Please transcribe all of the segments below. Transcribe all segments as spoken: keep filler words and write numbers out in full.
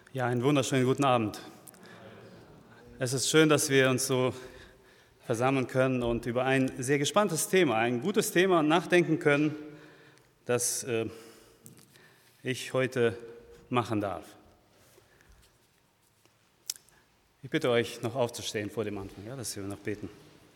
Ja, einen wunderschönen guten Abend. Es ist schön, dass wir uns so versammeln können und über ein sehr gespanntes Thema, ein gutes Thema nachdenken können, das äh, ich heute machen darf. Ich bitte euch, noch aufzustehen vor dem Anfang, ja, dass wir noch beten.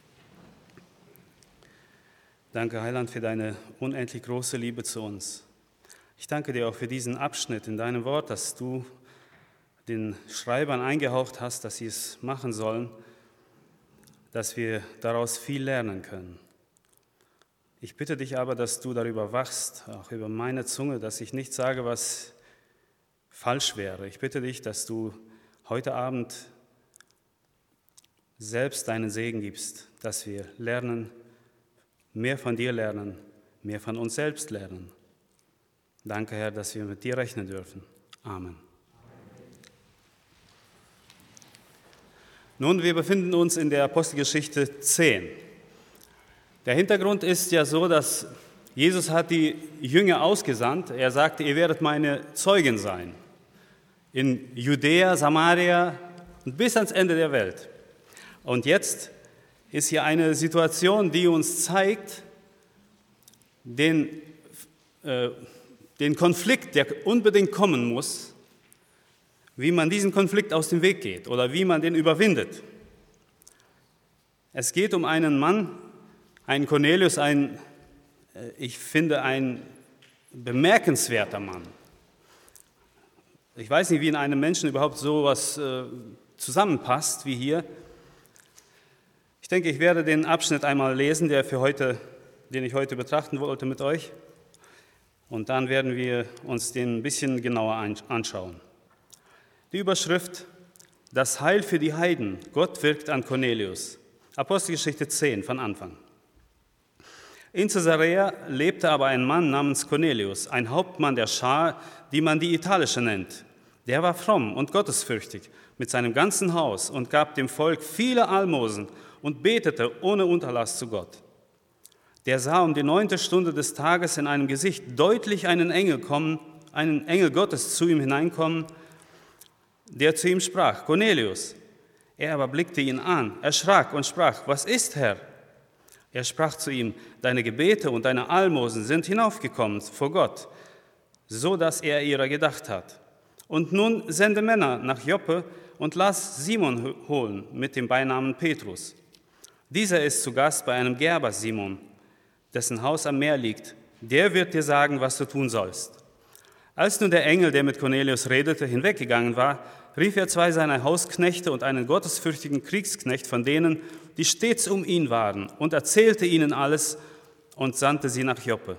Danke, Heiland, für deine unendlich große Liebe zu uns. Ich danke dir auch für diesen Abschnitt in deinem Wort, dass du den Schreibern eingehaucht hast, dass sie es machen sollen, dass wir daraus viel lernen können. Ich bitte dich aber, dass du darüber wachst, auch über meine Zunge, dass ich nicht sage, was falsch wäre. Ich bitte dich, dass du heute Abend selbst deinen Segen gibst, dass wir lernen, mehr von dir lernen, mehr von uns selbst lernen. Danke, Herr, dass wir mit dir rechnen dürfen. Amen. Nun, wir befinden uns in der Apostelgeschichte zehn. Der Hintergrund ist ja so, dass Jesus hat die Jünger ausgesandt. Er sagte, ihr werdet meine Zeugen sein. In Judäa, Samaria und bis ans Ende der Welt. Und jetzt ist hier eine Situation, die uns zeigt, den, äh, den Konflikt, der unbedingt kommen muss, wie man diesen Konflikt aus dem Weg geht oder wie man den überwindet. Es geht um einen Mann, einen Cornelius, ein, ich finde, ein bemerkenswerter Mann. Ich weiß nicht, wie in einem Menschen überhaupt so etwas äh, zusammenpasst wie hier. Ich denke, ich werde den Abschnitt einmal lesen, der für heute, den ich heute betrachten wollte mit euch. Und dann werden wir uns den ein bisschen genauer anschauen. Die Überschrift, das Heil für die Heiden, Gott wirkt an Cornelius. Apostelgeschichte zehn von Anfang. In Caesarea lebte aber ein Mann namens Cornelius, ein Hauptmann der Schar, die man die italische nennt. Der war fromm und gottesfürchtig mit seinem ganzen Haus und gab dem Volk viele Almosen und betete ohne Unterlass zu Gott. Der sah um die neunte Stunde des Tages in einem Gesicht deutlich einen Engel kommen, einen Engel Gottes zu ihm hineinkommen, der zu ihm sprach, Cornelius. Er aber blickte ihn an, erschrak und sprach, was ist, Herr? Er sprach zu ihm, deine Gebete und deine Almosen sind hinaufgekommen vor Gott, so dass er ihrer gedacht hat. Und nun sende Männer nach Joppe und lass Simon holen mit dem Beinamen Petrus. Dieser ist zu Gast bei einem Gerber Simon, dessen Haus am Meer liegt. Der wird dir sagen, was du tun sollst. Als nun der Engel, der mit Cornelius redete, hinweggegangen war, rief er zwei seiner Hausknechte und einen gottesfürchtigen Kriegsknecht von denen, die stets um ihn waren, und erzählte ihnen alles und sandte sie nach Joppe.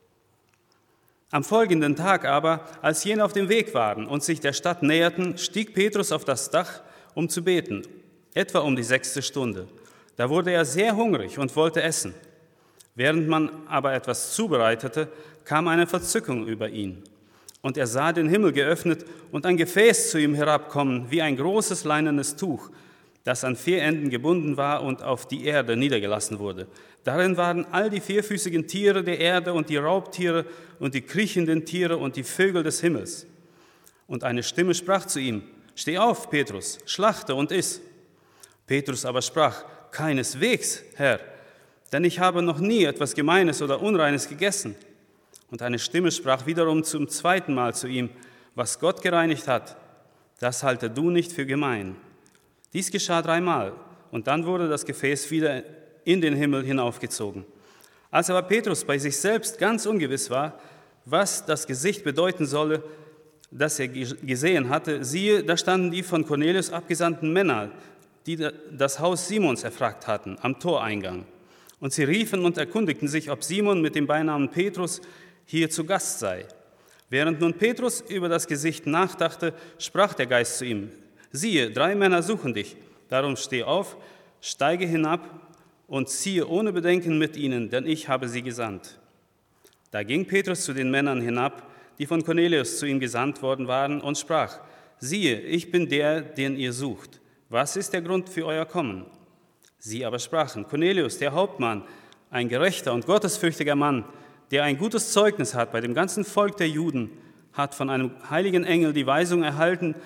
Am folgenden Tag aber, als jene auf dem Weg waren und sich der Stadt näherten, stieg Petrus auf das Dach, um zu beten, etwa um die sechste Stunde. Da wurde er sehr hungrig und wollte essen. Während man aber etwas zubereitete, kam eine Verzückung über ihn. Und er sah den Himmel geöffnet und ein Gefäß zu ihm herabkommen, wie ein großes leinenes Tuch, das an vier Enden gebunden war und auf die Erde niedergelassen wurde. Darin waren all die vierfüßigen Tiere der Erde und die Raubtiere und die kriechenden Tiere und die Vögel des Himmels. Und eine Stimme sprach zu ihm, steh auf, Petrus, schlachte und iss. Petrus aber sprach, keineswegs, Herr, denn ich habe noch nie etwas Gemeines oder Unreines gegessen. Und eine Stimme sprach wiederum zum zweiten Mal zu ihm, was Gott gereinigt hat, das halte du nicht für gemein. Dies geschah dreimal, und dann wurde das Gefäß wieder in den Himmel hinaufgezogen. Als aber Petrus bei sich selbst ganz ungewiss war, was das Gesicht bedeuten solle, das er gesehen hatte, siehe, da standen die von Cornelius abgesandten Männer, die das Haus Simons erfragt hatten, am Toreingang. Und sie riefen und erkundigten sich, ob Simon mit dem Beinamen Petrus hier zu Gast sei. Während nun Petrus über das Gesicht nachdachte, sprach der Geist zu ihm, siehe, drei Männer suchen dich, darum steh auf, steige hinab und ziehe ohne Bedenken mit ihnen, denn ich habe sie gesandt. Da ging Petrus zu den Männern hinab, die von Cornelius zu ihm gesandt worden waren, und sprach, siehe, ich bin der, den ihr sucht. Was ist der Grund für euer Kommen? Sie aber sprachen, Cornelius, der Hauptmann, ein gerechter und gottesfürchtiger Mann, der ein gutes Zeugnis hat bei dem ganzen Volk der Juden, hat von einem heiligen Engel die Weisung erhalten,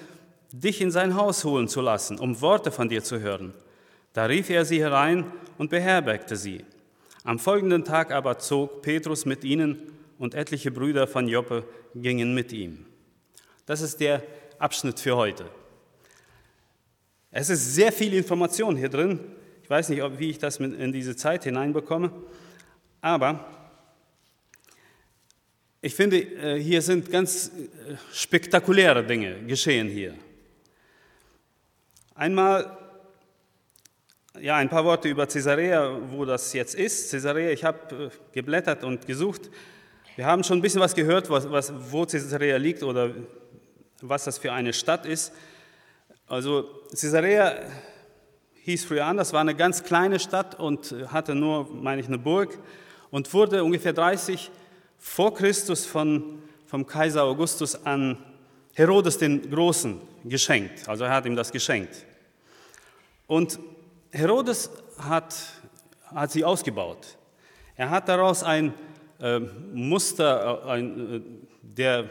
dich in sein Haus holen zu lassen, um Worte von dir zu hören. Da rief er sie herein und beherbergte sie. Am folgenden Tag aber zog Petrus mit ihnen und etliche Brüder von Joppe gingen mit ihm. Das ist der Abschnitt für heute. Es ist sehr viel Information hier drin. Ich weiß nicht, wie ich das in diese Zeit hineinbekomme, aber ich finde, hier sind ganz spektakuläre Dinge geschehen hier. Einmal, ja, ein paar Worte über Caesarea, wo das jetzt ist. Caesarea, ich habe geblättert und gesucht. Wir haben schon ein bisschen was gehört, was, was, wo Caesarea liegt oder was das für eine Stadt ist. Also Caesarea hieß früher anders, war eine ganz kleine Stadt und hatte nur, meine ich, eine Burg und wurde ungefähr dreißig vor Christus von, vom Kaiser Augustus an Herodes den Großen geschenkt. Also er hat ihm das geschenkt. Und Herodes hat, hat sie ausgebaut. Er hat daraus ein äh, Muster äh, ein, äh, der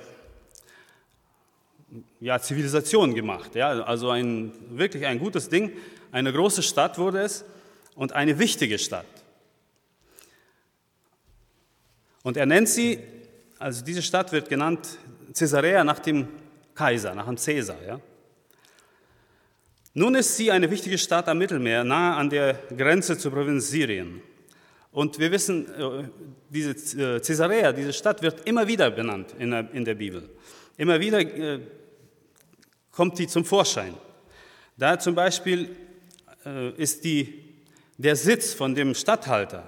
ja, Zivilisation gemacht. Ja? Also ein, wirklich ein gutes Ding. Eine große Stadt wurde es und eine wichtige Stadt. Und er nennt sie, also diese Stadt wird genannt Caesarea nach dem Kaiser, nach dem Caesar. Ja? Nun ist sie eine wichtige Stadt am Mittelmeer, nahe an der Grenze zur Provinz Syrien. Und wir wissen, diese Caesarea, diese Stadt wird immer wieder benannt in der, in der Bibel. Immer wieder äh, kommt die zum Vorschein. Da zum Beispiel äh, ist die, der Sitz von dem Statthalter.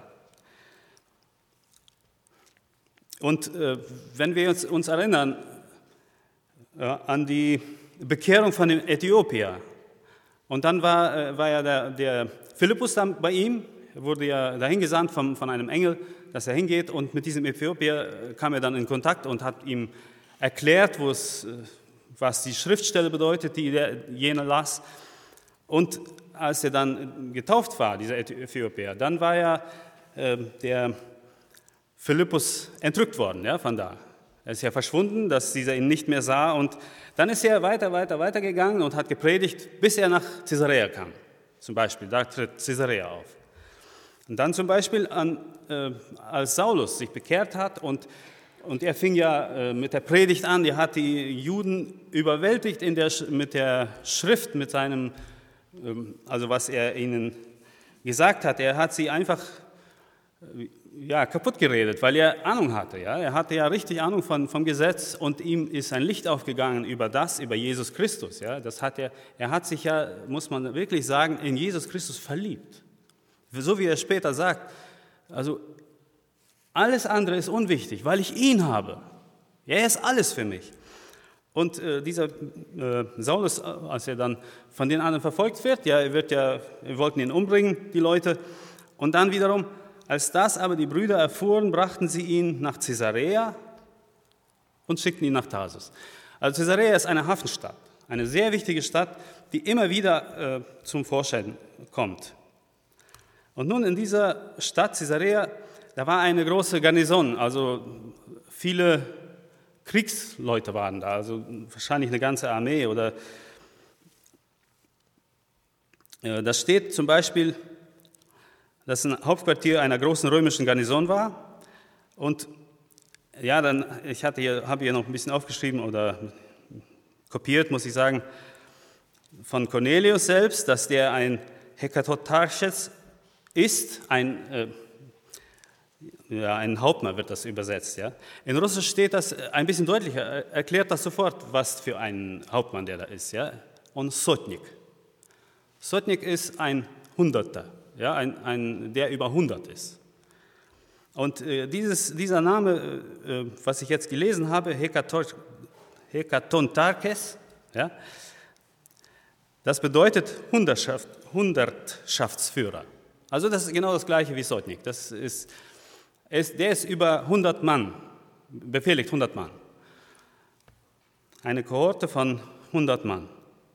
Und äh, wenn wir uns, uns erinnern äh, an die Bekehrung von dem Äthiopier, und dann war, äh, war ja der, der Philippus dann bei ihm, wurde ja dahin gesandt von, von einem Engel, dass er hingeht, und mit diesem Äthiopier kam er dann in Kontakt und hat ihm erklärt, wo es, was die Schriftstelle bedeutet, die der, jener las. Und als er dann getauft war, dieser Äthiopier, dann war ja äh, der Philippus entrückt worden, ja, von da. Er ist ja verschwunden, dass dieser ihn nicht mehr sah. Und dann ist er weiter, weiter, weiter gegangen und hat gepredigt, bis er nach Caesarea kam. Zum Beispiel, da tritt Caesarea auf. Und dann zum Beispiel, an, äh, als Saulus sich bekehrt hat und Und er fing ja mit der Predigt an, er hat die Juden überwältigt in der, mit der Schrift, mit seinem, also was er ihnen gesagt hat. Er hat sie einfach ja, kaputt geredet, weil er Ahnung hatte. Ja? Er hatte ja richtig Ahnung von, vom Gesetz und ihm ist ein Licht aufgegangen über das, über Jesus Christus. Ja? Das hat er, er hat sich ja, muss man wirklich sagen, in Jesus Christus verliebt. So wie er später sagt, also alles andere ist unwichtig, weil ich ihn habe. Er ist alles für mich. Und äh, dieser äh, Saulus, als er dann von den anderen verfolgt wird, ja, er wird ja, wir wollten ihn umbringen, die Leute. Und dann wiederum, als das aber die Brüder erfuhren, brachten sie ihn nach Caesarea und schickten ihn nach Tarsus. Also Caesarea ist eine Hafenstadt, eine sehr wichtige Stadt, die immer wieder äh, zum Vorschein kommt. Und nun in dieser Stadt Caesarea, da war eine große Garnison, also viele Kriegsleute waren da, also wahrscheinlich eine ganze Armee. Oder äh, das steht zum Beispiel, dass ein Hauptquartier einer großen römischen Garnison war. Und ja, dann, ich hatte hier, habe hier noch ein bisschen aufgeschrieben oder kopiert, muss ich sagen, von Cornelius selbst, dass der ein Hekatotarches ist, ein äh, Ja, ein Hauptmann wird das übersetzt. Ja. In Russisch steht das ein bisschen deutlicher, erklärt das sofort, was für ein Hauptmann der da ist. Ja. Und Sotnik. Sotnik ist ein Hunderter, ja, ein, ein, der über hundert ist. Und äh, dieses, dieser Name, äh, was ich jetzt gelesen habe, Hekatontarkes, ja, das bedeutet Hundertschaft, Hundertschaftsführer. Also das ist genau das Gleiche wie Sotnik. Das ist Der ist über hundert Mann, befehligt hundert Mann. Eine Kohorte von hundert Mann.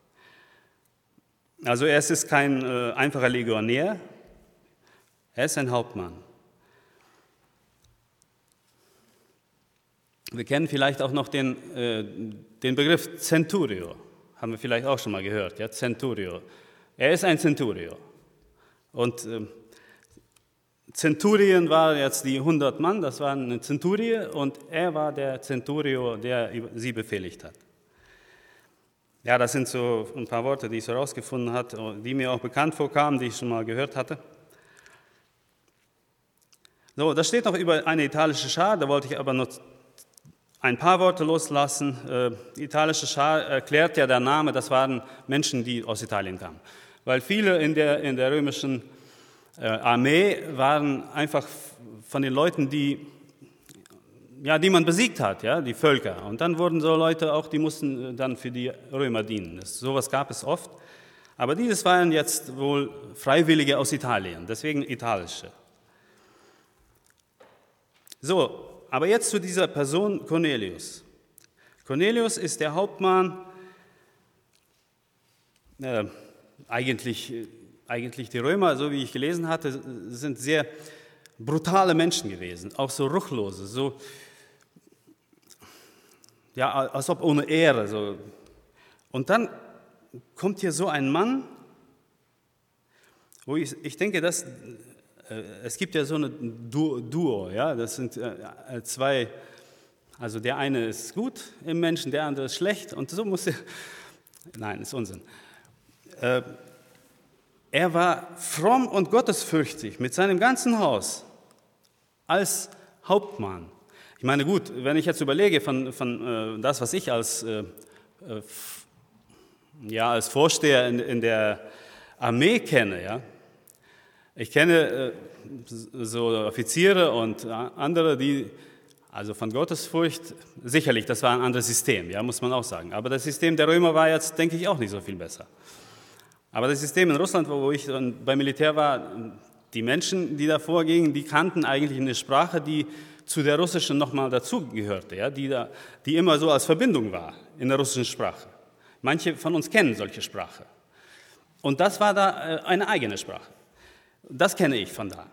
Also er ist kein äh, einfacher Legionär, er ist ein Hauptmann. Wir kennen vielleicht auch noch den, äh, den Begriff Centurio, haben wir vielleicht auch schon mal gehört, ja, Centurio. Er ist ein Centurio. Und äh, Zenturien waren jetzt die hundert Mann, das war eine Zenturie, und er war der Centurio, der sie befehligt hat. Ja, das sind so ein paar Worte, die ich so herausgefunden habe, die mir auch bekannt vorkamen, die ich schon mal gehört hatte. So, das steht noch über eine italische Schar, da wollte ich aber noch ein paar Worte loslassen. Äh, die italische Schar erklärt ja der Name, das waren Menschen, die aus Italien kamen. Weil viele in der, in der römischen äh, Armee waren einfach von den Leuten, die, ja, die man besiegt hat, ja, die Völker. Und dann wurden so Leute auch, die mussten dann für die Römer dienen. Das, sowas gab es oft. Aber dieses waren jetzt wohl Freiwillige aus Italien, deswegen italische. So, aber jetzt zu dieser Person Cornelius. Cornelius ist der Hauptmann, äh, eigentlich, eigentlich die Römer, so wie ich gelesen hatte, sind sehr brutale Menschen gewesen, auch so ruchlose, so, ja, als ob ohne Ehre. So. Und dann kommt hier so ein Mann, wo ich, ich denke, dass es gibt ja so eine Duo, ja, das sind zwei, also der eine ist gut im Menschen, der andere ist schlecht, und so muss er, nein, ist Unsinn. Er war fromm und gottesfürchtig mit seinem ganzen Haus als Hauptmann. Ich meine, gut, wenn ich jetzt überlege von, von das, was ich als, ja, als Vorsteher in, in der Armee kenne, ja, ich kenne äh, so Offiziere und andere, die, also von Gottesfurcht, sicherlich, das war ein anderes System, ja, muss man auch sagen. Aber das System der Römer war jetzt, denke ich, auch nicht so viel besser. Aber das System in Russland, wo ich beim Militär war, die Menschen, die davor gingen, die kannten eigentlich eine Sprache, die zu der russischen nochmal dazugehörte, ja, die, da, die immer so als Verbindung war in der russischen Sprache. Manche von uns kennen solche Sprache. Und das war da eine eigene Sprache. Das kenne ich von da.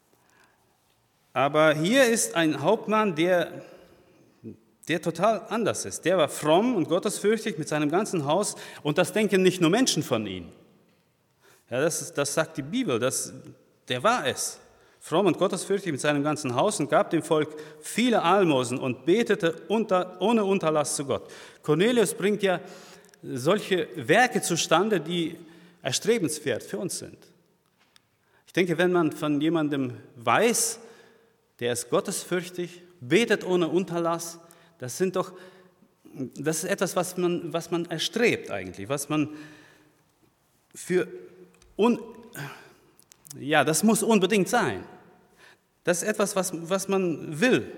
Aber hier ist ein Hauptmann, der, der total anders ist. Der war fromm und gottesfürchtig mit seinem ganzen Haus, und das denken nicht nur Menschen von ihm. Ja, das, ist, das sagt die Bibel, das, der war es. Fromm und gottesfürchtig mit seinem ganzen Haus und gab dem Volk viele Almosen und betete unter, ohne Unterlass zu Gott. Cornelius bringt ja solche Werke zustande, die erstrebenswert für uns sind. Ich denke, wenn man von jemandem weiß, der ist gottesfürchtig, betet ohne Unterlass, das sind doch, das ist etwas, was man, was man erstrebt eigentlich, was man für, un, ja, das muss unbedingt sein. Das ist etwas, was, was man will.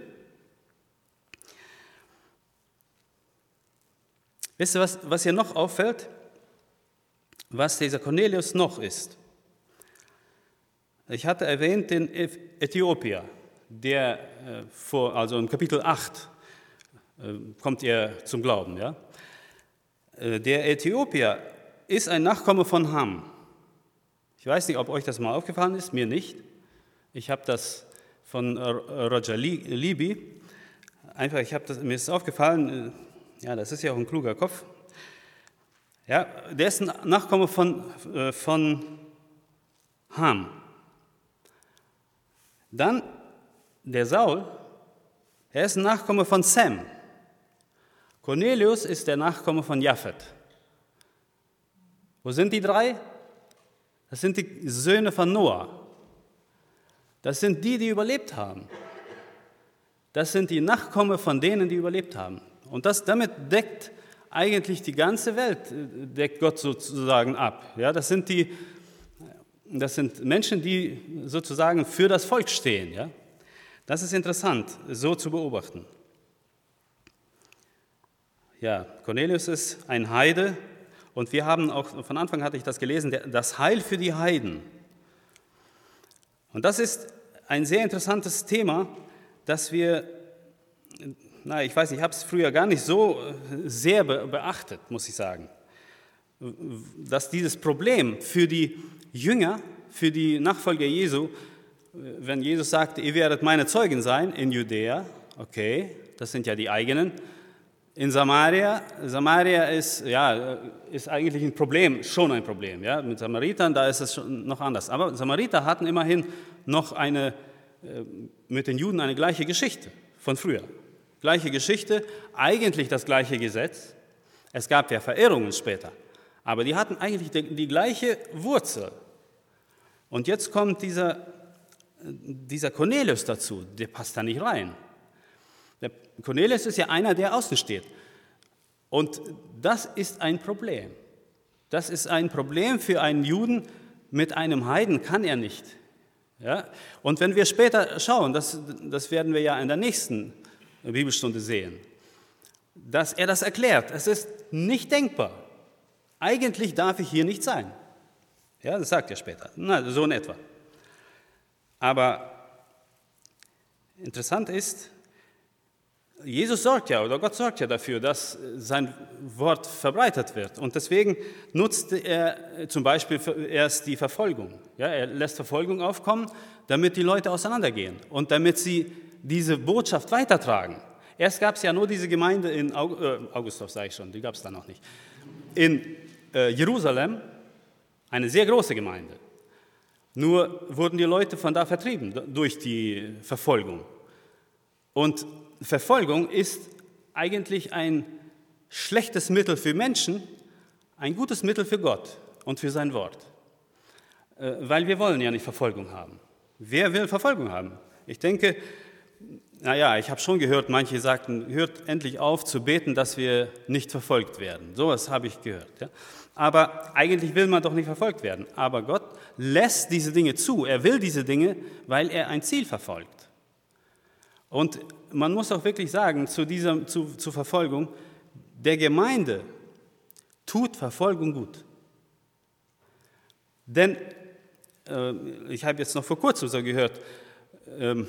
Wisst ihr, was, was hier noch auffällt? Was dieser Cornelius noch ist? Ich hatte erwähnt den Äthiopier, der äh, vor, also im Kapitel acht äh, kommt er zum Glauben. Ja? Äh, der Äthiopier ist ein Nachkomme von Ham. Ich weiß nicht, ob euch das mal aufgefallen ist, mir nicht. Ich habe das von Roger Libby, einfach, ich habe das, mir ist aufgefallen, äh, ja, das ist ja auch ein kluger Kopf. Ja, der ist ein Nachkomme von, äh, von Ham. Dann der Saul, er ist ein Nachkomme von Sem. Cornelius ist der Nachkomme von Japhet. Wo sind die drei? Das sind die Söhne von Noah. Das sind die, die überlebt haben. Das sind die Nachkommen von denen, die überlebt haben. Und das, damit deckt eigentlich die ganze Welt, deckt Gott sozusagen ab. Ja, das sind die Das sind Menschen, die sozusagen für das Volk stehen. Ja? Das ist interessant, so zu beobachten. Ja, Cornelius ist ein Heide, und wir haben auch, von Anfang hatte ich das gelesen, das Heil für die Heiden. Und das ist ein sehr interessantes Thema, das wir, na, ich weiß nicht, ich habe es früher gar nicht so sehr beachtet, muss ich sagen, dass dieses Problem für die Jünger, für die Nachfolger Jesu, wenn Jesus sagte, ihr werdet meine Zeugen sein in Judäa, okay, das sind ja die eigenen, in Samaria. Samaria ist, ja, ist eigentlich ein Problem, schon ein Problem. Ja? Mit Samaritern, da ist es schon noch anders. Aber Samariter hatten immerhin noch eine, mit den Juden eine gleiche Geschichte von früher. Gleiche Geschichte, eigentlich das gleiche Gesetz. Es gab ja Verirrungen später, aber die hatten eigentlich die, die gleiche Wurzel. Und jetzt kommt dieser, dieser Cornelius dazu, der passt da nicht rein. Der Cornelius ist ja einer, der außen steht. Und das ist ein Problem. Das ist ein Problem für einen Juden. Mit einem Heiden kann er nicht. Ja? Und wenn wir später schauen, das, das werden wir ja in der nächsten Bibelstunde sehen, dass er das erklärt. Es ist nicht denkbar. Eigentlich darf ich hier nicht sein. Ja, das sagt er später. Na, so in etwa. Aber interessant ist, Jesus sorgt ja, oder Gott sorgt ja dafür, dass sein Wort verbreitet wird. Und deswegen nutzt er zum Beispiel erst die Verfolgung. Ja, er lässt Verfolgung aufkommen, damit die Leute auseinandergehen und damit sie diese Botschaft weitertragen. Erst gab es ja nur diese Gemeinde in Aug- äh, Augustus, sage ich schon, die gab es da noch nicht. In äh, Jerusalem, eine sehr große Gemeinde. Nur wurden die Leute von da vertrieben durch die Verfolgung. Und Verfolgung ist eigentlich ein schlechtes Mittel für Menschen, ein gutes Mittel für Gott und für sein Wort. Weil wir wollen ja nicht Verfolgung haben. Wer will Verfolgung haben? Ich denke, naja, ich habe schon gehört, manche sagten, hört endlich auf zu beten, dass wir nicht verfolgt werden. Sowas habe ich gehört. Ja? Aber eigentlich will man doch nicht verfolgt werden. Aber Gott lässt diese Dinge zu. Er will diese Dinge, weil er ein Ziel verfolgt. Und man muss auch wirklich sagen, zu dieser zu, zu Verfolgung, der Gemeinde tut Verfolgung gut. Denn, äh, ich habe jetzt noch vor kurzem so gehört, ähm,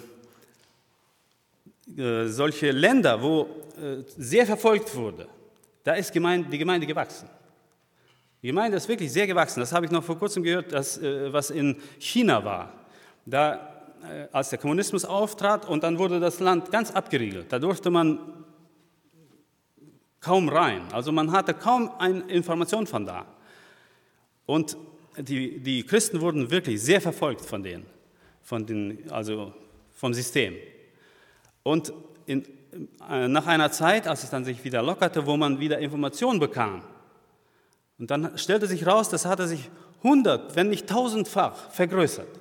äh, solche Länder, wo äh, sehr verfolgt wurde, da ist Gemeinde, die Gemeinde gewachsen. Die Gemeinde ist wirklich sehr gewachsen. Das habe ich noch vor kurzem gehört, dass, äh, was in China war. Da als der Kommunismus auftrat und dann wurde das Land ganz abgeriegelt. Da durfte man kaum rein. Also man hatte kaum eine Information von da. Und die, die Christen wurden wirklich sehr verfolgt von denen, von den, also vom System. Und in, nach einer Zeit, als es dann sich wieder lockerte, wo man wieder Informationen bekam, und dann stellte sich raus, das hatte sich hundert, wenn nicht tausendfach vergrößert.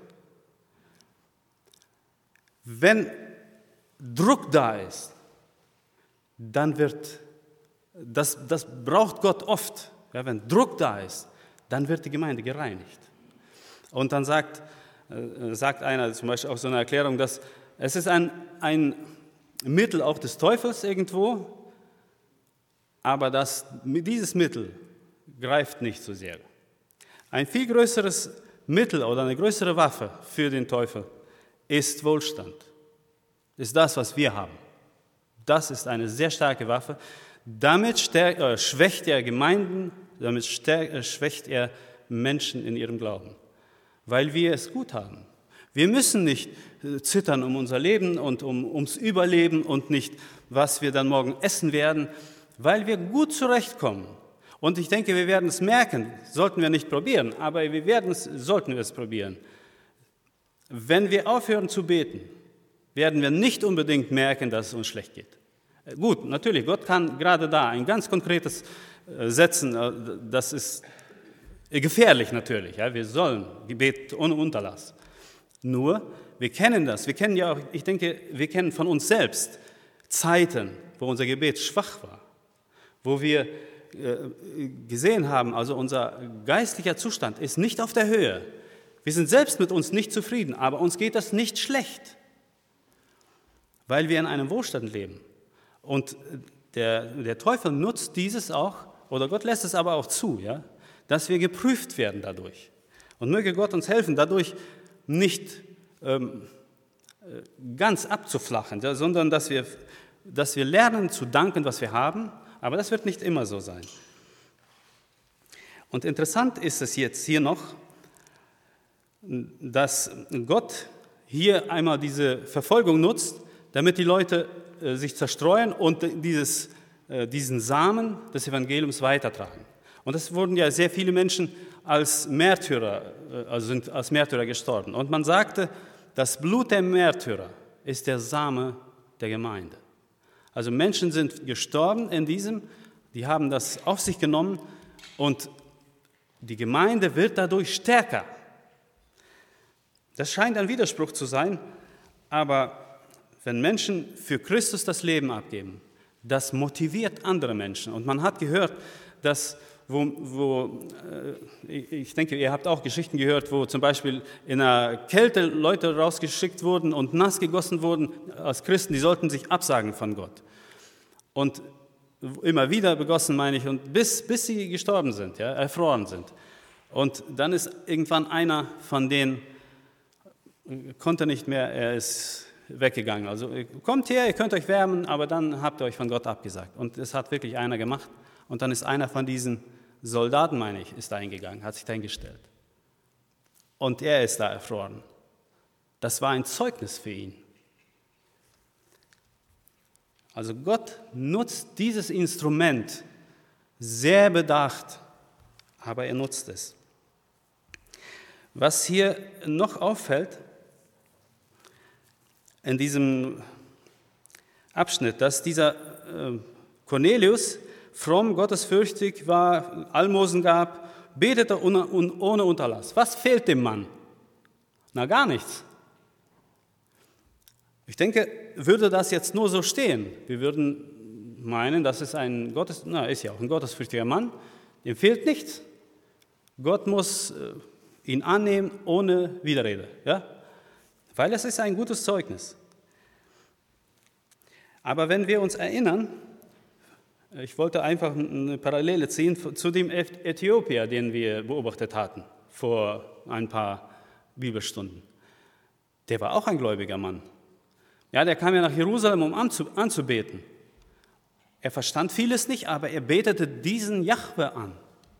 Wenn Druck da ist, dann wird, das, das braucht Gott oft, ja, wenn Druck da ist, dann wird die Gemeinde gereinigt. Und dann sagt, äh, sagt einer zum Beispiel auch so eine Erklärung, dass es ist ein, ein Mittel auch des Teufels irgendwo, aber das, dieses Mittel greift nicht so sehr. Ein viel größeres Mittel oder eine größere Waffe für den Teufel ist Wohlstand, ist das, was wir haben. Das ist eine sehr starke Waffe. Damit stärkt, äh, schwächt er Gemeinden, damit stärkt, äh, schwächt er Menschen in ihrem Glauben, weil wir es gut haben. Wir müssen nicht äh, zittern um unser Leben und um, ums Überleben und nicht, was wir dann morgen essen werden, weil wir gut zurechtkommen. Und ich denke, wir werden es merken, sollten wir nicht probieren, aber wir werden es, sollten wir es probieren. Wenn wir aufhören zu beten, werden wir nicht unbedingt merken, dass es uns schlecht geht. Gut, natürlich, Gott kann gerade da ein ganz konkretes setzen, das ist gefährlich natürlich. Ja, wir sollen Gebet ohne Unterlass. Nur, wir kennen das, wir kennen ja auch, ich denke, wir kennen von uns selbst Zeiten, wo unser Gebet schwach war, wo wir gesehen haben, also unser geistlicher Zustand ist nicht auf der Höhe. Wir sind selbst mit uns nicht zufrieden, aber uns geht das nicht schlecht, weil wir in einem Wohlstand leben. Und der, der Teufel nutzt dieses auch, oder Gott lässt es aber auch zu, ja, dass wir geprüft werden dadurch. Und möge Gott uns helfen, dadurch nicht ähm, ganz abzuflachen, ja, sondern dass wir, dass wir lernen zu danken, was wir haben, aber das wird nicht immer so sein. Und interessant ist es jetzt hier noch, dass Gott hier einmal diese Verfolgung nutzt, damit die Leute äh, sich zerstreuen und dieses diesen Samen des Evangeliums weitertragen. Und es wurden ja sehr viele Menschen als Märtyrer, also sind als Märtyrer gestorben. Und man sagte, das Blut der Märtyrer ist der Same der Gemeinde. Also Menschen sind gestorben in diesem, die haben das auf sich genommen und die Gemeinde wird dadurch stärker. Das scheint ein Widerspruch zu sein, aber wenn Menschen für Christus das Leben abgeben, das motiviert andere Menschen. Und man hat gehört, dass, wo, wo, ich denke, ihr habt auch Geschichten gehört, wo zum Beispiel in einer Kälte Leute rausgeschickt wurden und nass gegossen wurden als Christen, die sollten sich absagen von Gott. Und immer wieder begossen, meine ich, und bis, bis sie gestorben sind, ja, erfroren sind. Und dann ist irgendwann einer von denen, konnte nicht mehr, er ist weggegangen. Also kommt her, ihr könnt euch wärmen, aber dann habt ihr euch von Gott abgesagt. Und das hat wirklich einer gemacht. Und dann ist einer von diesen Soldaten, meine ich, ist da hingegangen, hat sich da hingestellt. Und er ist da erfroren. Das war ein Zeugnis für ihn. Also Gott nutzt dieses Instrument sehr bedacht, aber er nutzt es. Was hier noch auffällt in diesem Abschnitt, dass dieser Cornelius fromm, gottesfürchtig war, Almosen gab, betete ohne Unterlass. Was fehlt dem Mann? Na, gar nichts. Ich denke, würde das jetzt nur so stehen, wir würden meinen, das ist ein Gottes, na, ist ja auch ein gottesfürchtiger Mann, dem fehlt nichts. Gott muss ihn annehmen ohne Widerrede, ja? Weil es ist ein gutes Zeugnis. Aber wenn wir uns erinnern, ich wollte einfach eine Parallele ziehen zu dem Äthiopier, den wir beobachtet hatten vor ein paar Bibelstunden. Der war auch ein gläubiger Mann. Ja, der kam ja nach Jerusalem, um anzubeten. Er verstand vieles nicht, aber er betete diesen Jahwe an.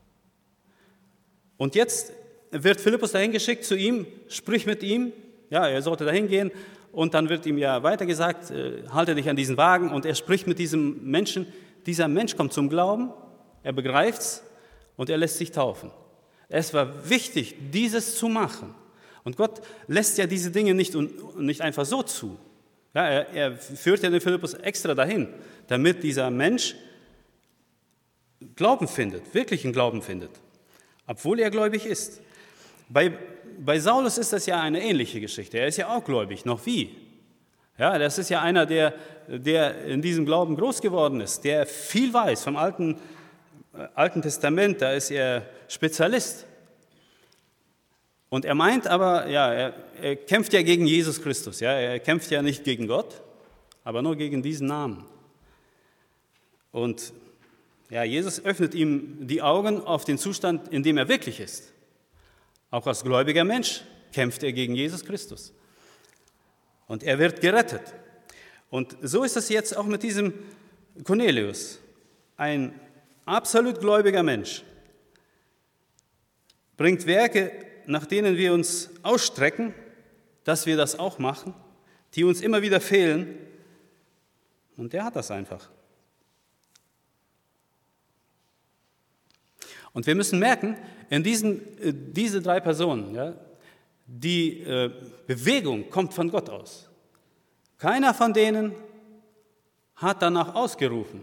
Und jetzt wird Philippus dahin geschickt zu ihm, sprich mit ihm. Ja, er sollte dahin gehen und dann wird ihm ja weitergesagt, äh, halte dich an diesen Wagen und er spricht mit diesem Menschen. Dieser Mensch kommt zum Glauben, er begreift es und er lässt sich taufen. Es war wichtig, dieses zu machen. Und Gott lässt ja diese Dinge nicht, nicht einfach so zu. Ja, er, er führt ja den Philippus extra dahin, damit dieser Mensch Glauben findet, wirklichen Glauben findet, obwohl er gläubig ist. Bei, bei Saulus ist das ja eine ähnliche Geschichte. Er ist ja auch gläubig, noch wie. Ja, das ist ja einer, der, der in diesem Glauben groß geworden ist, der viel weiß vom Alten, äh, Alten Testament, da ist er Spezialist. Und er meint aber, ja, er, er kämpft ja gegen Jesus Christus, ja, er kämpft ja nicht gegen Gott, aber nur gegen diesen Namen. Und ja, Jesus öffnet ihm die Augen auf den Zustand, in dem er wirklich ist. Auch als gläubiger Mensch kämpft er gegen Jesus Christus. Und er wird gerettet. Und so ist es jetzt auch mit diesem Cornelius. Ein absolut gläubiger Mensch bringt Werke, nach denen wir uns ausstrecken, dass wir das auch machen, die uns immer wieder fehlen. Und der hat das einfach. Und wir müssen merken, in diesen diese drei Personen, ja, die äh, Bewegung kommt von Gott aus. Keiner von denen hat danach ausgerufen.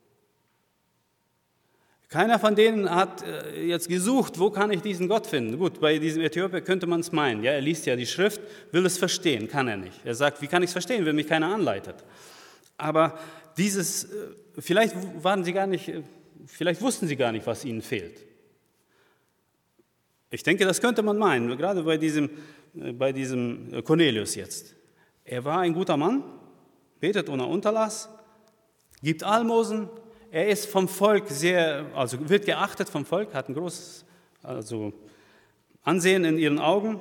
Keiner von denen hat äh, jetzt gesucht, wo kann ich diesen Gott finden. Gut, bei diesem Äthiopier könnte man es meinen. Ja, er liest ja die Schrift, will es verstehen, kann er nicht. Er sagt, wie kann ich es verstehen, wenn mich keiner anleitet? Aber dieses, äh, vielleicht waren sie gar nicht, äh, vielleicht wussten sie gar nicht, was ihnen fehlt. Ich denke, das könnte man meinen, gerade bei diesem, bei diesem Cornelius jetzt. Er war ein guter Mann, betet ohne Unterlass, gibt Almosen, er ist vom Volk sehr, also wird geachtet vom Volk, hat ein großes also Ansehen in ihren Augen.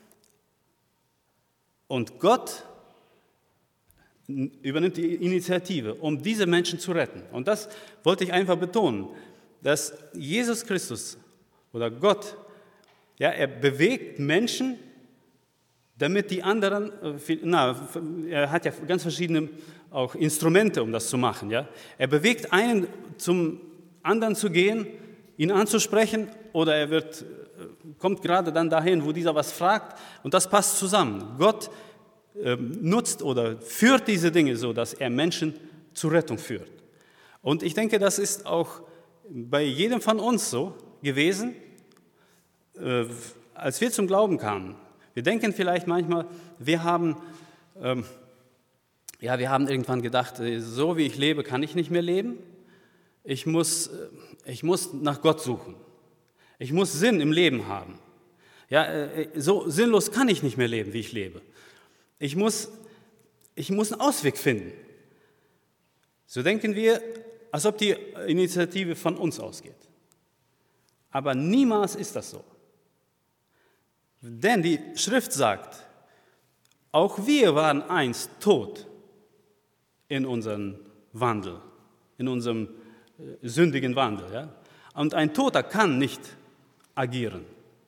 Und Gott übernimmt die Initiative, um diese Menschen zu retten. Und das wollte ich einfach betonen, dass Jesus Christus oder Gott, ja, er bewegt Menschen, damit die anderen, na, er hat ja ganz verschiedene auch Instrumente, um das zu machen. Ja? Er bewegt einen, zum anderen zu gehen, ihn anzusprechen, oder er wird, kommt gerade dann dahin, wo dieser was fragt, und das passt zusammen. Gott äh, nutzt oder führt diese Dinge so, dass er Menschen zur Rettung führt. Und ich denke, das ist auch bei jedem von uns so gewesen, äh, als wir zum Glauben kamen. Wir denken vielleicht manchmal, wir haben, ähm, ja, wir haben irgendwann gedacht, so wie ich lebe, kann ich nicht mehr leben. Ich muss, ich muss nach Gott suchen. Ich muss Sinn im Leben haben. Ja, so sinnlos kann ich nicht mehr leben, wie ich lebe. Ich muss, ich muss einen Ausweg finden. So denken wir, als ob die Initiative von uns ausgeht. Aber niemals ist das so. Denn die Schrift sagt, auch wir waren einst tot in unserem Wandel, in unserem sündigen Wandel. Ja? Und ein Toter kann nicht agieren.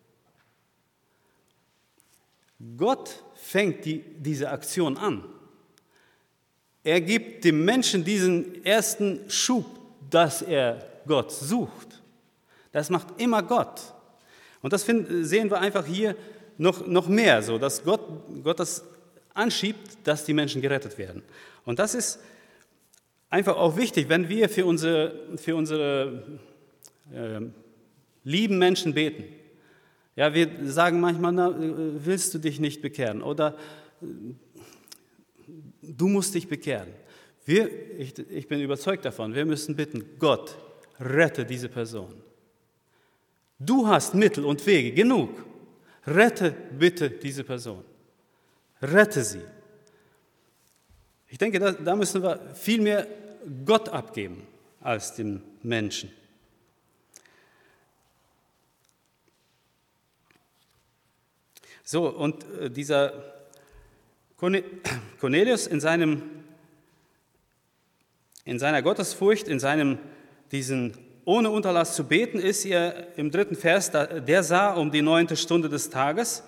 Gott fängt die, diese Aktion an. Er gibt dem Menschen diesen ersten Schub, dass er Gott sucht. Das macht immer Gott. Und das find, sehen wir einfach hier noch, noch mehr, so, dass Gott, Gott das anschiebt, dass die Menschen gerettet werden. Und das ist einfach auch wichtig, wenn wir für unsere, für unsere äh, lieben Menschen beten. Ja, wir sagen manchmal, na, willst du dich nicht bekehren? Oder du musst dich bekehren. Wir, ich, ich bin überzeugt davon, wir müssen bitten, Gott, rette diese Person. Du hast Mittel und Wege genug. Rette bitte diese Person. Rette sie. Ich denke, da, da müssen wir viel mehr Gott abgeben als den Menschen. So, und dieser Cornelius in seinem, in seiner Gottesfurcht, in seinem, diesen ohne Unterlass zu beten, ist er im dritten Vers, der sah um die neunte Stunde des Tages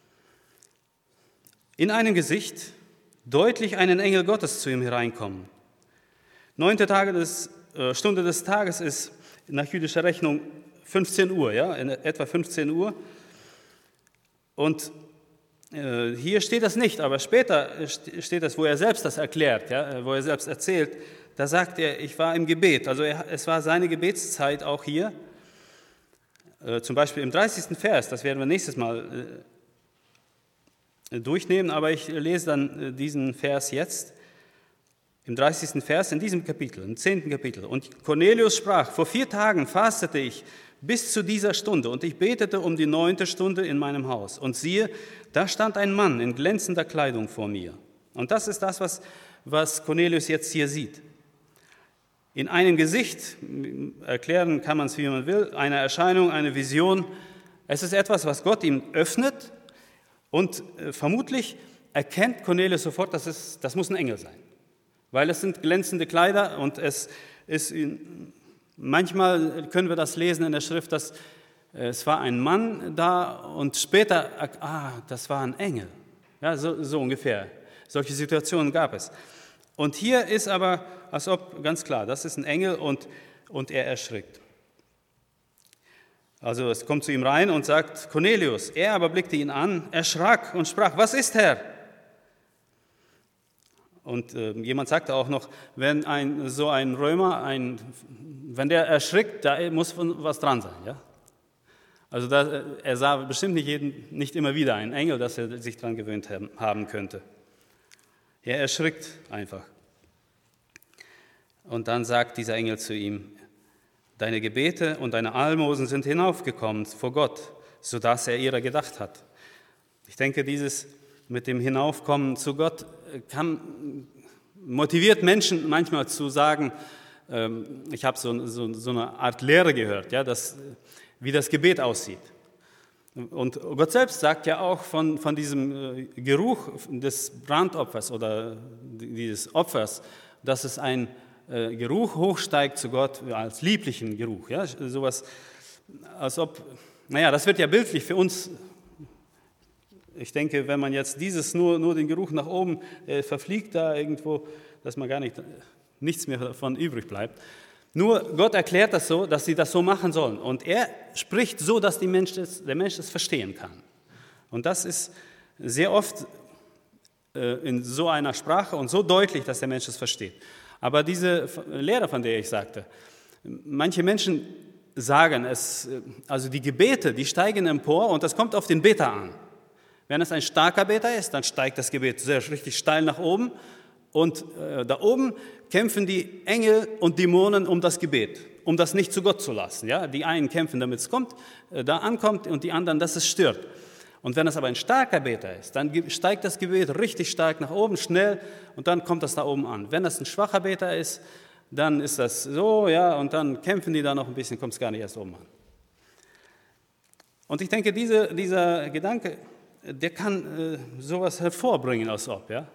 in einem Gesicht deutlich einen Engel Gottes zu ihm hereinkommen. Neunte Tage des, äh, Stunde des Tages ist nach jüdischer Rechnung fünfzehn Uhr, ja, in etwa fünfzehn Uhr. Und äh, hier steht das nicht, aber später steht das, wo er selbst das erklärt, ja, wo er selbst erzählt. Da sagt er, ich war im Gebet. Also er, es war seine Gebetszeit auch hier. Äh, zum Beispiel im dreißigsten Vers, das werden wir nächstes Mal äh, durchnehmen, aber ich lese dann äh, diesen Vers jetzt. Im dreißigsten Vers in diesem Kapitel, im zehnten Kapitel. Und Cornelius sprach, vor vier Tagen fastete ich bis zu dieser Stunde und ich betete um die neunte Stunde in meinem Haus. Und siehe, da stand ein Mann in glänzender Kleidung vor mir. Und das ist das, was, was Cornelius jetzt hier sieht. In einem Gesicht, erklären kann man es, wie man will, eine Erscheinung, eine Vision. Es ist etwas, was Gott ihm öffnet und vermutlich erkennt Cornelius sofort, dass es, das muss ein Engel sein. Weil es sind glänzende Kleider und es ist, manchmal können wir das lesen in der Schrift, dass es war ein Mann da und später, ah, das war ein Engel. Ja, so, so ungefähr. Solche Situationen gab es. Und hier ist aber, als ob, ganz klar, das ist ein Engel und, und er erschrickt. Also es kommt zu ihm rein und sagt, Cornelius. Er aber blickte ihn an, erschrak und sprach, was ist, Herr? Und äh, jemand sagte auch noch, wenn ein, so ein Römer, ein, wenn der erschrickt, da muss was dran sein. Ja? Also da, er sah bestimmt nicht, jeden, nicht immer wieder einen Engel, dass er sich daran gewöhnt haben, haben könnte. Er erschrickt einfach. Und dann sagt dieser Engel zu ihm, deine Gebete und deine Almosen sind hinaufgekommen vor Gott, sodass er ihrer gedacht hat. Ich denke, dieses mit dem Hinaufkommen zu Gott kann, motiviert Menschen manchmal zu sagen, ähm, ich habe so, so, so eine Art Lehre gehört, ja, dass, wie das Gebet aussieht. Und Gott selbst sagt ja auch von, von diesem Geruch des Brandopfers oder dieses Opfers, dass es ein äh, Geruch hochsteigt zu Gott als lieblichen Geruch. Ja, sowas, als ob, naja, das wird ja bildlich für uns. Ich denke, wenn man jetzt dieses nur, nur den Geruch nach oben äh, verfliegt da irgendwo, dass man gar nicht, nichts mehr davon übrig bleibt. Nur Gott erklärt das so, dass sie das so machen sollen. Und er spricht so, dass die Mensch das, der Mensch es verstehen kann. Und das ist sehr oft äh, in so einer Sprache und so deutlich, dass der Mensch es versteht. Aber diese Lehre, von der ich sagte, manche Menschen sagen es, also die Gebete, die steigen empor und das kommt auf den Beter an. Wenn es ein starker Beter ist, dann steigt das Gebet sehr richtig steil nach oben und äh, da oben kämpfen die Engel und Dämonen um das Gebet, um das nicht zu Gott zu lassen. Ja? Die einen kämpfen, damit es kommt, äh, da ankommt und die anderen, dass es stört. Und wenn es aber ein starker Beter ist, dann steigt das Gebet richtig stark nach oben, schnell, und dann kommt das da oben an. Wenn es ein schwacher Beter ist, dann ist das so, ja, und dann kämpfen die da noch ein bisschen, kommt es gar nicht erst oben an. Und ich denke, diese, dieser Gedanke, der kann äh, sowas hervorbringen, als ob, ja.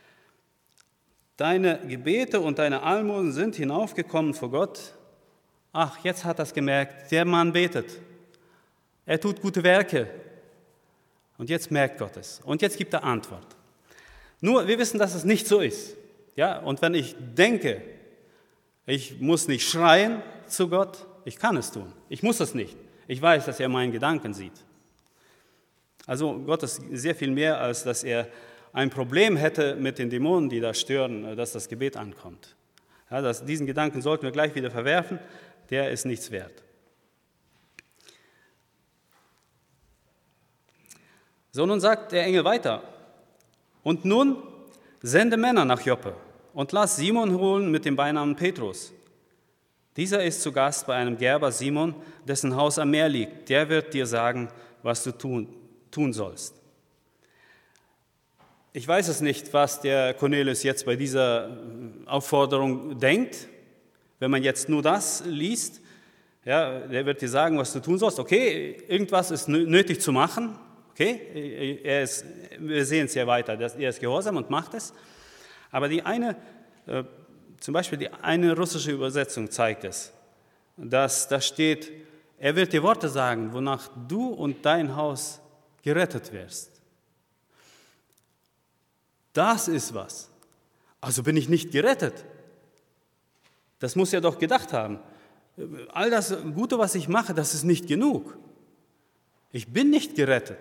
Deine Gebete und deine Almosen sind hinaufgekommen vor Gott. Ach, jetzt hat er es gemerkt, der Mann betet. Er tut gute Werke. Und jetzt merkt Gott es. Und jetzt gibt er Antwort. Nur, wir wissen, dass es nicht so ist. Ja? Und wenn ich denke, ich muss nicht schreien zu Gott, ich kann es tun. Ich muss es nicht. Ich weiß, dass er meinen Gedanken sieht. Also Gott ist sehr viel mehr, als dass er ein Problem hätte mit den Dämonen, die da stören, dass das Gebet ankommt. Ja, das, diesen Gedanken sollten wir gleich wieder verwerfen. Der ist nichts wert. So, nun sagt der Engel weiter, und nun sende Männer nach Joppe und lass Simon holen mit dem Beinamen Petrus. Dieser ist zu Gast bei einem Gerber Simon, dessen Haus am Meer liegt. Der wird dir sagen, was du tun, tun sollst. Ich weiß es nicht, was der Cornelius jetzt bei dieser Aufforderung denkt. Wenn man jetzt nur das liest, ja, der wird dir sagen, was du tun sollst. Okay, irgendwas ist nötig zu machen. Okay, er ist, wir sehen es ja weiter, dass er ist gehorsam und macht es. Aber die eine, äh, zum Beispiel die eine russische Übersetzung zeigt es, dass da steht, er wird dir Worte sagen, wonach du und dein Haus gerettet wirst. Das ist was. Also bin ich nicht gerettet. Das muss er doch gedacht haben. All das Gute, was ich mache, das ist nicht genug. Ich bin nicht gerettet.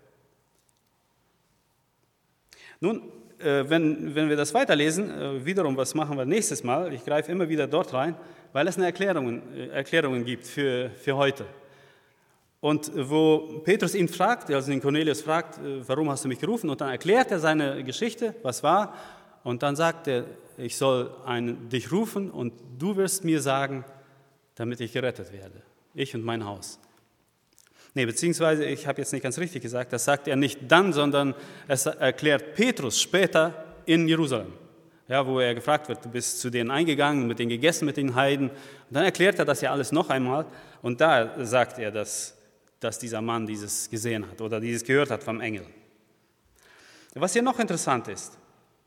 Nun, äh, wenn, wenn wir das weiterlesen, äh, wiederum, was machen wir nächstes Mal? Ich greife immer wieder dort rein, weil es eine Erklärungen, äh, Erklärungen gibt für, für heute. Und wo Petrus ihn fragt, also den Cornelius fragt, äh, warum hast du mich gerufen? Und dann erklärt er seine Geschichte, was war. Und dann sagt er, ich soll einen, dich rufen und du wirst mir sagen, damit ich gerettet werde. Ich und mein Haus. Nee, beziehungsweise, ich habe jetzt nicht ganz richtig gesagt, das sagt er nicht dann, sondern es erklärt Petrus später in Jerusalem, ja, wo er gefragt wird, du bist zu denen eingegangen, mit denen gegessen, mit den Heiden. Und dann erklärt er das ja alles noch einmal und da sagt er, dass, dass dieser Mann dieses gesehen hat oder dieses gehört hat vom Engel. Was hier noch interessant ist,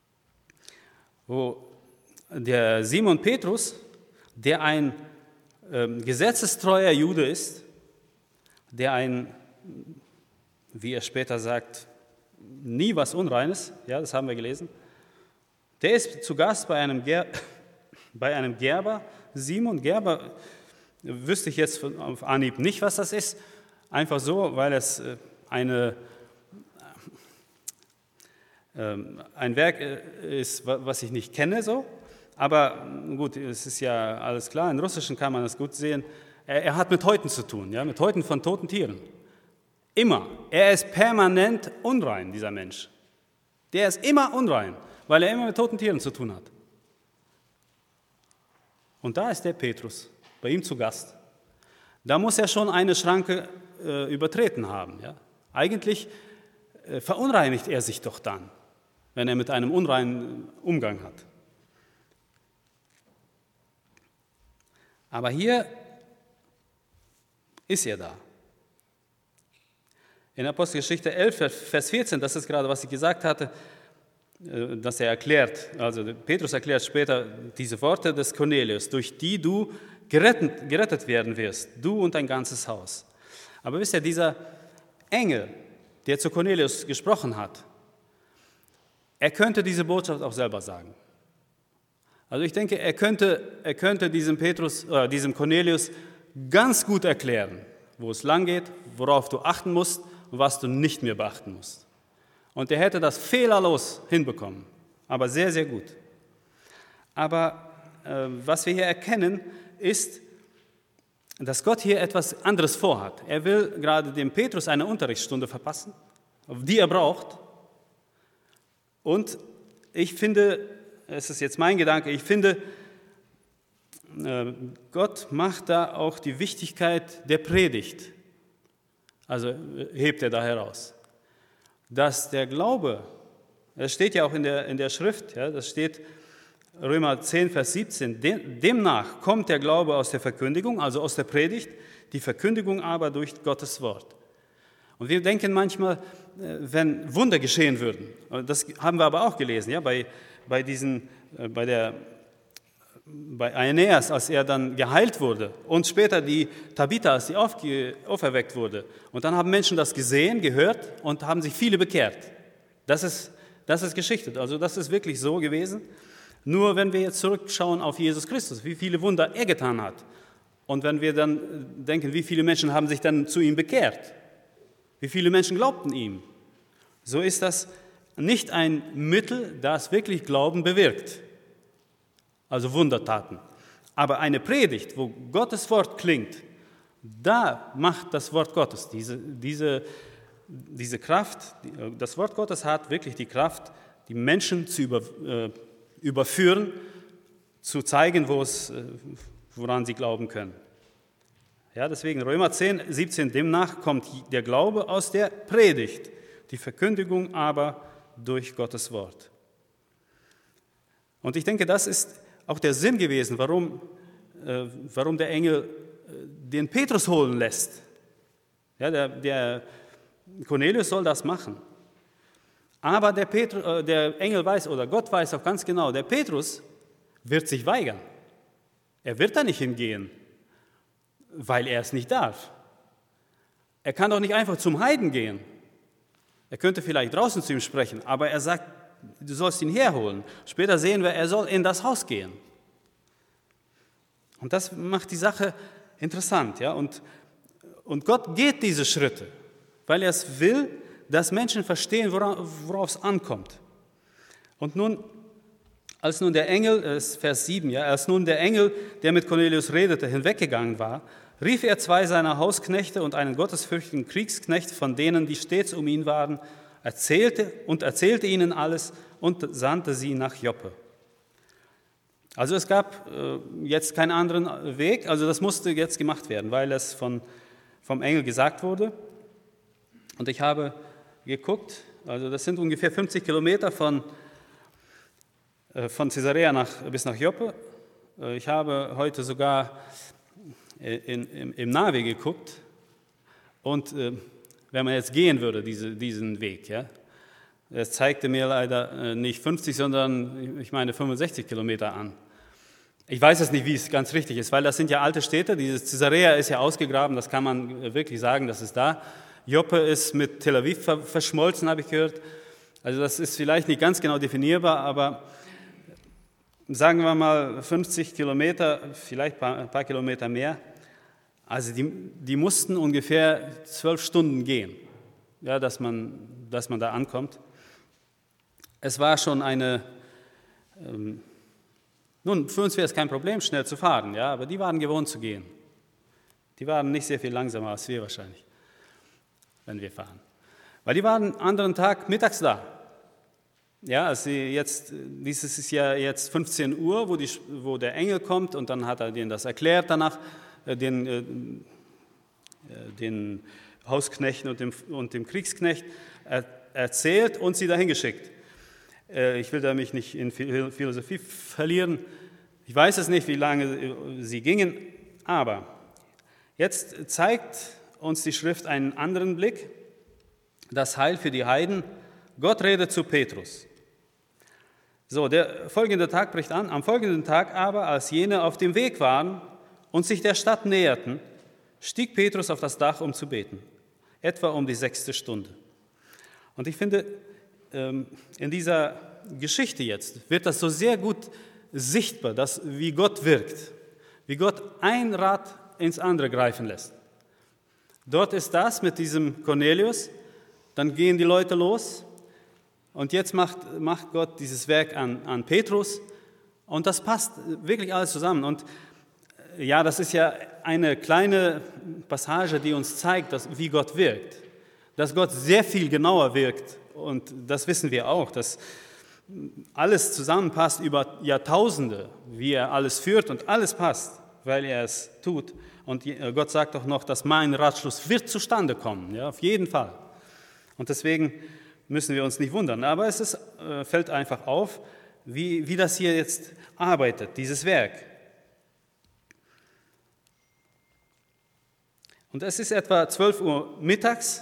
wo der Simon Petrus, der ein äh, gesetzestreuer Jude ist, der ein, wie er später sagt, nie was Unreines, ja, das haben wir gelesen, der ist zu Gast bei einem, Ger- bei einem Gerber, Simon Gerber, wüsste ich jetzt auf Anhieb nicht, was das ist, einfach so, weil es eine, ein Werk ist, was ich nicht kenne, so, aber gut, es ist ja alles klar, im Russischen kann man das gut sehen. Er hat mit Häuten zu tun, ja, mit Häuten von toten Tieren. Immer. Er ist permanent unrein, dieser Mensch. Der ist immer unrein, weil er immer mit toten Tieren zu tun hat. Und da ist der Petrus, bei ihm zu Gast. Da muss er schon eine Schranke äh, übertreten haben. Ja. Eigentlich äh, verunreinigt er sich doch dann, wenn er mit einem unreinen Umgang hat. Aber hier ist er da. In Apostelgeschichte elf, Vers vierzehn, das ist gerade, was ich gesagt hatte, dass er erklärt, also Petrus erklärt später diese Worte des Cornelius, durch die du gerettet, gerettet werden wirst, du und dein ganzes Haus. Aber wisst ihr, dieser Engel, der zu Cornelius gesprochen hat, er könnte diese Botschaft auch selber sagen. Also ich denke, er könnte, er könnte diesem, Petrus, äh, diesem Cornelius ganz gut erklären, wo es lang geht, worauf du achten musst und was du nicht mehr beachten musst. Und er hätte das fehlerlos hinbekommen, aber sehr, sehr gut. Aber äh, was wir hier erkennen, ist, dass Gott hier etwas anderes vorhat. Er will gerade dem Petrus eine Unterrichtsstunde verpassen, die er braucht. Und ich finde, es ist jetzt mein Gedanke, ich finde, Gott macht da auch die Wichtigkeit der Predigt, also hebt er da heraus, dass der Glaube, das steht ja auch in der, in der Schrift, ja, das steht Römer zehn, Vers siebzehn, demnach kommt der Glaube aus der Verkündigung, also aus der Predigt, die Verkündigung aber durch Gottes Wort. Und wir denken manchmal, wenn Wunder geschehen würden, das haben wir aber auch gelesen, ja, bei, bei, diesen, bei, der, bei Aeneas, als er dann geheilt wurde und später die Tabitha, als sie aufge, auferweckt wurde. Und dann haben Menschen das gesehen, gehört und haben sich viele bekehrt. Das ist, das ist Geschichte, also das ist wirklich so gewesen. Nur wenn wir jetzt zurückschauen auf Jesus Christus, wie viele Wunder er getan hat, und wenn wir dann denken, wie viele Menschen haben sich dann zu ihm bekehrt, wie viele Menschen glaubten ihm, so ist das nicht ein Mittel, das wirklich Glauben bewirkt, also Wundertaten. Aber eine Predigt, wo Gottes Wort klingt, da macht das Wort Gottes, diese, diese, diese Kraft, das Wort Gottes hat wirklich die Kraft, die Menschen zu über, äh, überführen, zu zeigen, wo es, woran sie glauben können. Ja, deswegen Römer zehn, siebzehn, demnach kommt der Glaube aus der Predigt, die Verkündigung aber durch Gottes Wort. Und ich denke, das ist auch der Sinn gewesen, warum, äh, warum der Engel äh, den Petrus holen lässt. Ja, der, der Cornelius soll das machen. Aber der, Petru, der Engel weiß, oder Gott weiß auch ganz genau, der Petrus wird sich weigern. Er wird da nicht hingehen, weil er es nicht darf. Er kann doch nicht einfach zum Heiden gehen. Er könnte vielleicht draußen zu ihm sprechen, aber er sagt, du sollst ihn herholen. Später sehen wir, er soll in das Haus gehen. Und das macht die Sache interessant. Ja? Und, und Gott geht diese Schritte, weil er es will, dass Menschen verstehen, worauf es ankommt. Und nun, als nun der Engel, das ist Vers sieben, ja, als nun der Engel, der mit Cornelius redete, hinweggegangen war, rief er zwei seiner Hausknechte und einen gottesfürchtigen Kriegsknecht, von denen, die stets um ihn waren, erzählte und erzählte ihnen alles und sandte sie nach Joppe. Also es gab äh, jetzt keinen anderen Weg, also das musste jetzt gemacht werden, weil es von, vom Engel gesagt wurde. Und ich habe geguckt, also das sind ungefähr fünfzig Kilometer von, äh, von Caesarea nach, bis nach Joppe. Äh, ich habe heute sogar in, im, im Navi geguckt und äh, wenn man jetzt gehen würde, diese, diesen Weg, ja, es zeigte mir leider äh, nicht fünfzig, sondern ich meine fünfundsechzig Kilometer an. Ich weiß jetzt nicht, wie es ganz richtig ist, weil das sind ja alte Städte, dieses Caesarea ist ja ausgegraben, das kann man wirklich sagen, das ist da. Joppe ist mit Tel Aviv verschmolzen, habe ich gehört. Also das ist vielleicht nicht ganz genau definierbar, aber sagen wir mal fünfzig Kilometer, vielleicht ein paar, ein paar Kilometer mehr. Also die, die mussten ungefähr zwölf Stunden gehen, ja, dass man, dass man da ankommt. Es war schon eine, ähm, nun für uns wäre es kein Problem, schnell zu fahren, ja, aber die waren gewohnt zu gehen. Die waren nicht sehr viel langsamer als wir wahrscheinlich, wenn wir fahren. Weil die waren am anderen Tag mittags da. Ja, also jetzt, dieses ist ja jetzt fünfzehn Uhr, wo, die, wo der Engel kommt und dann hat er denen das erklärt danach, den, äh, den Hausknechten und dem, und dem Kriegsknecht er, erzählt und sie dahin geschickt. Äh, ich will da mich nicht in Philosophie verlieren. Ich weiß es nicht, wie lange sie gingen, aber jetzt zeigt uns die Schrift einen anderen Blick, das Heil für die Heiden. Gott redet zu Petrus. So, der folgende Tag bricht an. Am folgenden Tag aber, als jene auf dem Weg waren und sich der Stadt näherten, stieg Petrus auf das Dach, um zu beten, etwa um die sechste Stunde. Und ich finde, in dieser Geschichte jetzt wird das so sehr gut sichtbar, dass, wie Gott wirkt, wie Gott ein Rad ins andere greifen lässt. Dort ist das mit diesem Cornelius, dann gehen die Leute los und jetzt macht, macht Gott dieses Werk an, an Petrus und das passt wirklich alles zusammen. Und ja, das ist ja eine kleine Passage, die uns zeigt, dass, wie Gott wirkt, dass Gott sehr viel genauer wirkt und das wissen wir auch, dass alles zusammenpasst über Jahrtausende, wie er alles führt und alles passt, weil er es tut. Und Gott sagt auch noch, dass mein Ratschluss wird zustande kommen, ja, auf jeden Fall. Und deswegen müssen wir uns nicht wundern. Aber es ist, äh, fällt einfach auf, wie, wie das hier jetzt arbeitet, dieses Werk. Und es ist etwa zwölf Uhr mittags.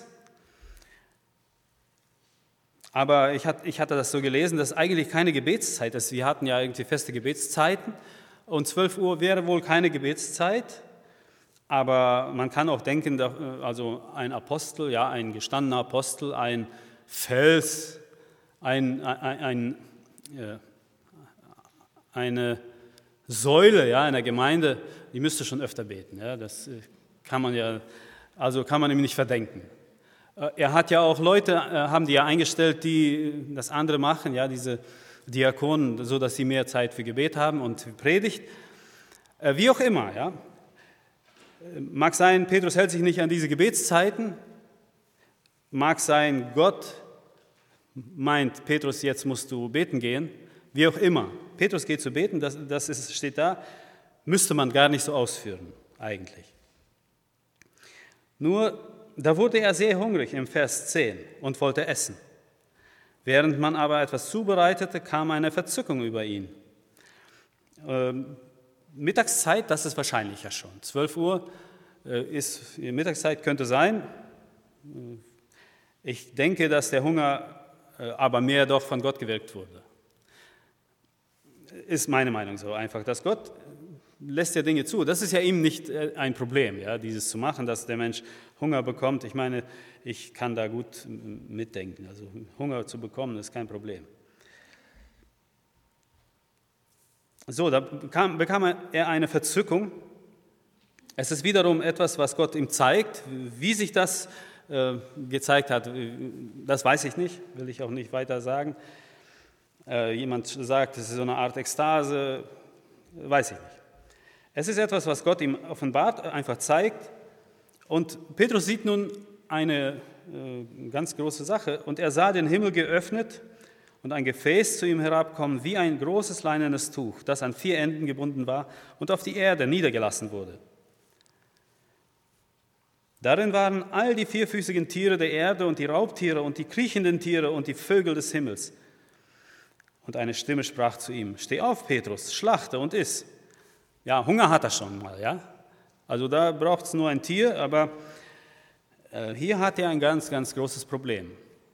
Aber ich hatte das so gelesen, dass eigentlich keine Gebetszeit ist. Wir hatten ja irgendwie feste Gebetszeiten und zwölf Uhr wäre wohl keine Gebetszeit. Aber man kann auch denken, also ein Apostel, ja, ein gestandener Apostel, ein Fels, ein, ein, ein, äh, eine Säule, ja, einer Gemeinde, die müsste schon öfter beten. Ja, das kann man ja, also kann man ihm nicht verdenken. Er hat ja auch Leute, haben die ja eingestellt, die das andere machen, ja, diese Diakonen, so dass sie mehr Zeit für Gebet haben und Predigt. Wie auch immer, ja. Mag sein, Petrus hält sich nicht an diese Gebetszeiten. Mag sein, Gott meint, Petrus, jetzt musst du beten gehen. Wie auch immer. Petrus geht zu beten, das, das ist, steht da, müsste man gar nicht so ausführen, eigentlich. Nur, da wurde er sehr hungrig im Vers zehn und wollte essen. Während man aber etwas zubereitete, kam eine Verzückung über ihn. Ähm, Mittagszeit, das ist wahrscheinlicher schon. zwölf Uhr äh, ist Mittagszeit, könnte sein. Ich denke, dass der Hunger äh, aber mehr doch von Gott gewirkt wurde. Ist meine Meinung so einfach, dass Gott lässt ja Dinge zu. Das ist ja ihm nicht ein Problem, ja, dieses zu machen, dass der Mensch Hunger bekommt. Ich meine, ich kann da gut mitdenken. Also Hunger zu bekommen, ist kein Problem. So, da bekam, bekam er eine Verzückung. Es ist wiederum etwas, was Gott ihm zeigt. Wie sich das äh, gezeigt hat, das weiß ich nicht, will ich auch nicht weiter sagen. Äh, jemand sagt, es ist so eine Art Ekstase, weiß ich nicht. Es ist etwas, was Gott ihm offenbart, einfach zeigt. Und Petrus sieht nun eine äh, ganz große Sache. Und er sah den Himmel geöffnet und ein Gefäß zu ihm herabkommen, wie ein großes leinenes Tuch, das an vier Enden gebunden war und auf die Erde niedergelassen wurde. Darin waren all die vierfüßigen Tiere der Erde und die Raubtiere und die kriechenden Tiere und die Vögel des Himmels. Und eine Stimme sprach zu ihm, steh auf, Petrus, schlachte und iss. Ja, Hunger hat er schon mal, ja. Also da braucht es nur ein Tier, aber äh, hier hat er ein ganz, ganz großes Problem.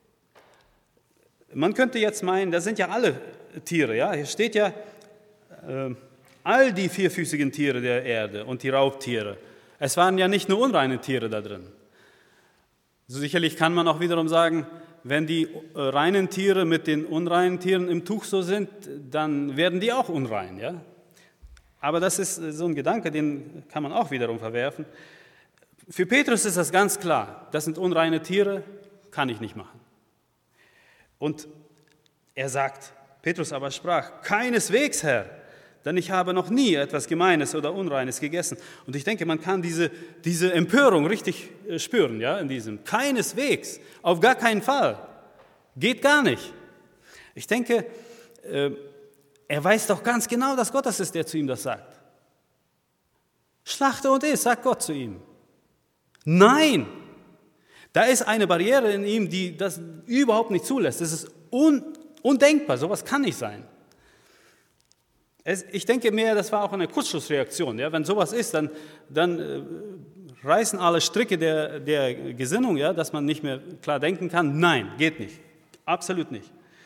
Man könnte jetzt meinen, das sind ja alle Tiere, ja. Hier steht ja, äh, all die vierfüßigen Tiere der Erde und die Raubtiere. Es waren ja nicht nur unreine Tiere da drin. So sicherlich kann man auch wiederum sagen, wenn die äh, reinen Tiere mit den unreinen Tieren im Tuch so sind, dann werden die auch unrein, ja. Aber das ist so ein Gedanke, den kann man auch wiederum verwerfen. Für Petrus ist das ganz klar, das sind unreine Tiere, kann ich nicht machen. Und er sagt, Petrus aber sprach, keineswegs, Herr, denn ich habe noch nie etwas Gemeines oder Unreines gegessen. Und ich denke, man kann diese, diese Empörung richtig spüren, ja, in diesem, keineswegs, auf gar keinen Fall, geht gar nicht. Ich denke, äh, er weiß doch ganz genau, dass Gott das ist, der zu ihm das sagt. Schlachte und iss, sagt Gott zu ihm. Nein, da ist eine Barriere in ihm, die das überhaupt nicht zulässt. Das ist un, undenkbar, sowas kann nicht sein. Es, ich denke mehr, das war auch eine Kurzschlussreaktion. Ja? Wenn sowas ist, dann, dann äh, reißen alle Stricke der, der Gesinnung, ja? Dass man nicht mehr klar denken kann. Nein, geht nicht, absolut nicht.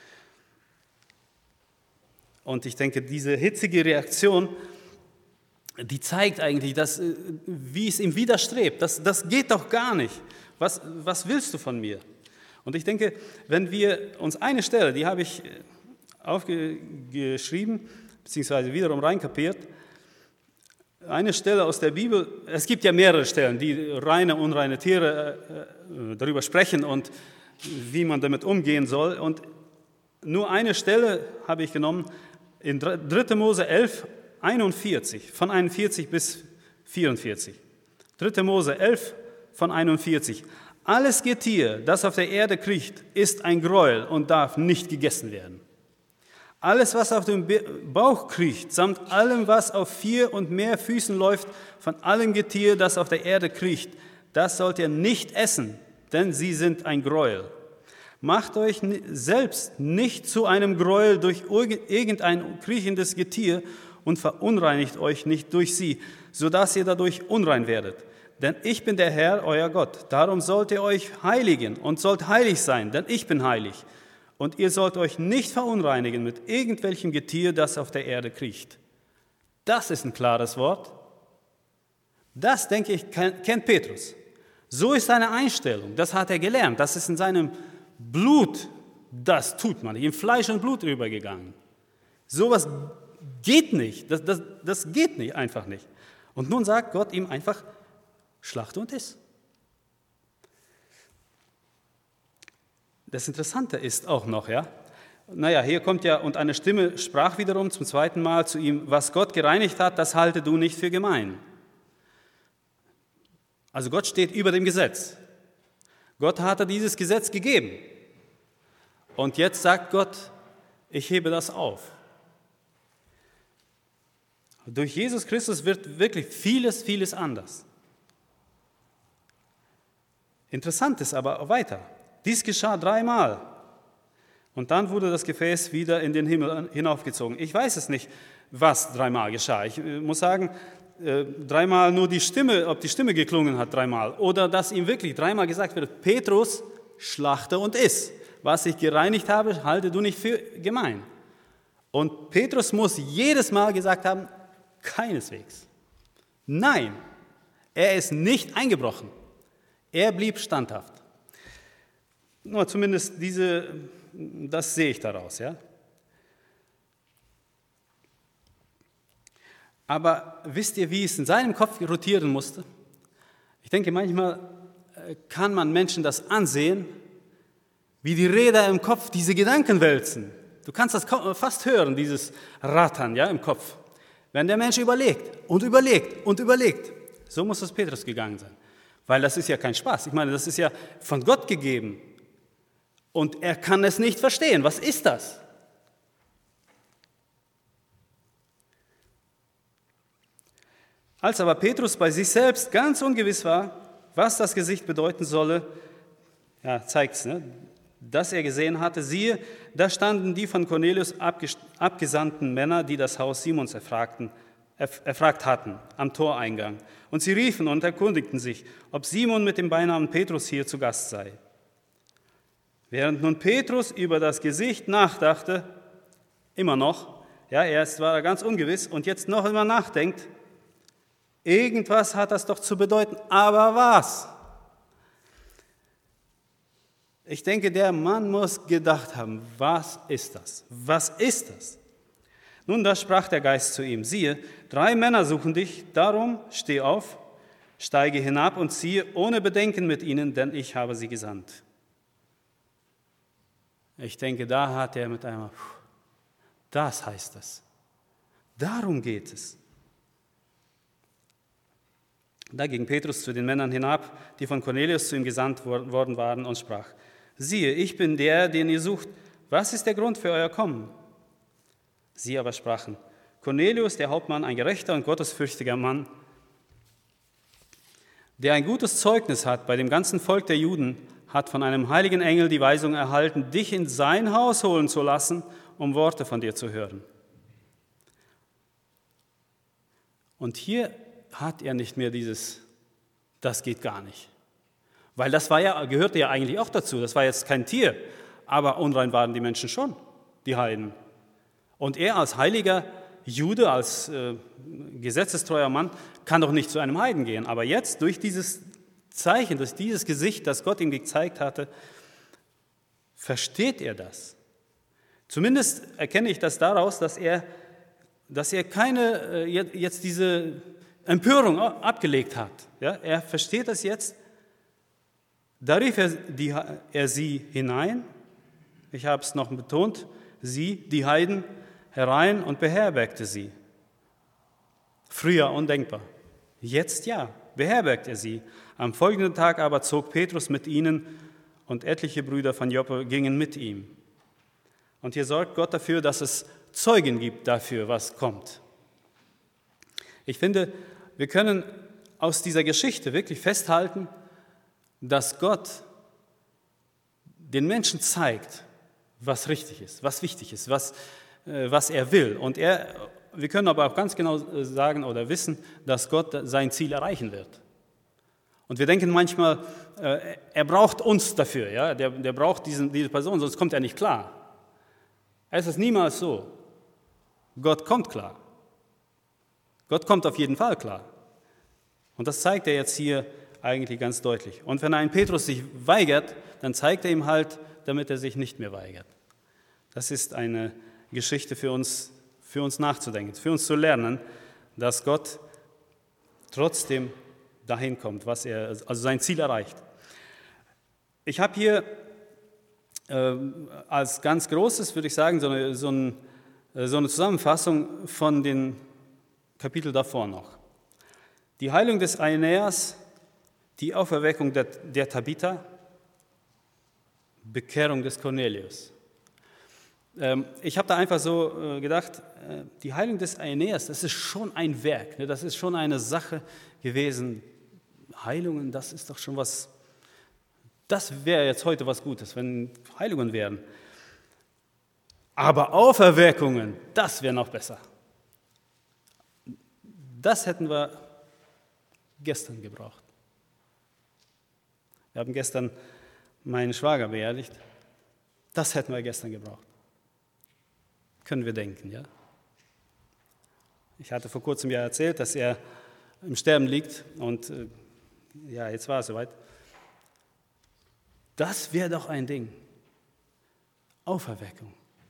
Und ich denke, diese hitzige Reaktion, die zeigt eigentlich, dass, wie es ihm widerstrebt. Das, das geht doch gar nicht. Was, was willst du von mir? Und ich denke, wenn wir uns eine Stelle, die habe ich aufgeschrieben, beziehungsweise wiederum reinkapiert. Eine Stelle aus der Bibel, es gibt ja mehrere Stellen, die reine, unreine Tiere äh, darüber sprechen und wie man damit umgehen soll. Und nur eine Stelle habe ich genommen, in dritter Mose elf, einundvierzig, von einundvierzig bis vierundvierzig. dritter Mose elf, von einundvierzig. Alles Getier, das auf der Erde kriecht, ist ein Gräuel und darf nicht gegessen werden. Alles, was auf dem Bauch kriecht, samt allem, was auf vier und mehr Füßen läuft, von allem Getier, das auf der Erde kriecht, das sollt ihr nicht essen, denn sie sind ein Gräuel. Macht euch selbst nicht zu einem Gräuel durch irgendein kriechendes Getier und verunreinigt euch nicht durch sie, sodass ihr dadurch unrein werdet. Denn ich bin der Herr, euer Gott. Darum sollt ihr euch heiligen und sollt heilig sein, denn ich bin heilig. Und ihr sollt euch nicht verunreinigen mit irgendwelchem Getier, das auf der Erde kriecht. Das ist ein klares Wort. Das, denke ich, kennt Petrus. So ist seine Einstellung. Das hat er gelernt. Das ist in seinem Blut. Das tut man nicht. In Fleisch und Blut übergegangen. Sowas geht nicht. Das, das, das geht nicht, einfach nicht. Und nun sagt Gott ihm einfach, schlachte und iss. Das Interessante ist auch noch, ja, naja, hier kommt ja, und eine Stimme sprach wiederum zum zweiten Mal zu ihm, was Gott gereinigt hat, das halte du nicht für gemein. Also Gott steht über dem Gesetz. Gott hatte dieses Gesetz gegeben. Und jetzt sagt Gott, ich hebe das auf. Durch Jesus Christus wird wirklich vieles, vieles anders. Interessant ist aber auch weiter. Dies geschah dreimal. Und dann wurde das Gefäß wieder in den Himmel hinaufgezogen. Ich weiß es nicht, was dreimal geschah. Ich muss sagen, dreimal nur die Stimme, ob die Stimme geklungen hat dreimal. Oder dass ihm wirklich dreimal gesagt wird, Petrus, schlachte und iss. Was ich gereinigt habe, halte du nicht für gemein. Und Petrus muss jedes Mal gesagt haben, keineswegs. Nein, er ist nicht eingebrochen. Er blieb standhaft. Nur zumindest diese, das sehe ich daraus, ja. Aber wisst ihr, wie es in seinem Kopf rotieren musste? Ich denke, manchmal kann man Menschen das ansehen, wie die Räder im Kopf diese Gedanken wälzen. Du kannst das fast hören, dieses Rattern, ja, im Kopf. Wenn der Mensch überlegt und überlegt und überlegt, so muss es Petrus gegangen sein. Weil das ist ja kein Spaß. Ich meine, das ist ja von Gott gegeben. Und er kann es nicht verstehen. Was ist das? Als aber Petrus bei sich selbst ganz ungewiss war, was das Gesicht bedeuten solle, ja, zeigt es, ne? Dass er gesehen hatte, siehe, da standen die von Cornelius abgesandten Männer, die das Haus Simons erfragten, erfragt hatten, am Toreingang. Und sie riefen und erkundigten sich, ob Simon mit dem Beinamen Petrus hier zu Gast sei. Während nun Petrus über das Gesicht nachdachte, immer noch, ja, erst war er ganz ungewiss und jetzt noch immer nachdenkt, irgendwas hat das doch zu bedeuten, aber was? Ich denke, der Mann muss gedacht haben, was ist das? Was ist das? Nun, da sprach der Geist zu ihm, siehe, drei Männer suchen dich, darum steh auf, steige hinab und ziehe ohne Bedenken mit ihnen, denn ich habe sie gesandt. Ich denke, da hat er mit einmal, das heißt es. Darum geht es. Da ging Petrus zu den Männern hinab, die von Cornelius zu ihm gesandt worden waren, und sprach, siehe, ich bin der, den ihr sucht. Was ist der Grund für euer Kommen? Sie aber sprachen, Cornelius, der Hauptmann, ein gerechter und gottesfürchtiger Mann, der ein gutes Zeugnis hat bei dem ganzen Volk der Juden, hat von einem heiligen Engel die Weisung erhalten, dich in sein Haus holen zu lassen, um Worte von dir zu hören. Und hier hat er nicht mehr dieses, das geht gar nicht. Weil das war ja, gehörte ja eigentlich auch dazu, das war jetzt kein Tier, aber unrein waren die Menschen schon, die Heiden. Und er als heiliger Jude, als äh, gesetzestreuer Mann, kann doch nicht zu einem Heiden gehen. Aber jetzt, durch dieses Zeichen, durch dieses Gesicht, das Gott ihm gezeigt hatte, versteht er das. Zumindest erkenne ich das daraus, dass er dass er keine, jetzt diese Empörung abgelegt hat. Ja, er versteht das jetzt. Da rief er, die, er sie hinein, ich habe es noch betont, sie, die Heiden, herein und beherbergte sie. Früher undenkbar. Jetzt ja, beherbergt er sie. Am folgenden Tag aber zog Petrus mit ihnen und etliche Brüder von Joppe gingen mit ihm. Und hier sorgt Gott dafür, dass es Zeugen gibt dafür, was kommt. Ich finde, wir können aus dieser Geschichte wirklich festhalten, dass Gott den Menschen zeigt, was richtig ist, was wichtig ist, was, äh, was er will. Und er, wir können aber auch ganz genau sagen oder wissen, dass Gott sein Ziel erreichen wird. Und wir denken manchmal, äh, er braucht uns dafür, ja? der, der braucht diesen, diese Person, sonst kommt er nicht klar. Es ist niemals so. Gott kommt klar. Gott kommt auf jeden Fall klar. Und das zeigt er jetzt hier eigentlich ganz deutlich. Und wenn ein Petrus sich weigert, dann zeigt er ihm halt, damit er sich nicht mehr weigert. Das ist eine Geschichte für uns, für uns nachzudenken, für uns zu lernen, dass Gott trotzdem dahin kommt, was er, also sein Ziel erreicht. Ich habe hier äh, als ganz Großes, würde ich sagen, so eine, so, ein, so eine Zusammenfassung von den Kapiteln davor noch. Die Heilung des Aeneas, die Auferweckung der, der Tabitha, Bekehrung des Cornelius. Ähm, ich habe da einfach so äh, gedacht, äh, die Heilung des Aeneas, das ist schon ein Werk, ne? Das ist schon eine Sache gewesen. Heilungen, das ist doch schon was, das wäre jetzt heute was Gutes, wenn Heilungen wären. Aber Auferweckungen, das wäre noch besser. Das hätten wir gestern gebraucht. Wir haben gestern meinen Schwager beerdigt. Das hätten wir gestern gebraucht. Können wir denken, ja? Ich hatte vor kurzem ja erzählt, dass er im Sterben liegt und äh, ja, jetzt war es soweit. Das wäre doch ein Ding. Auferweckung.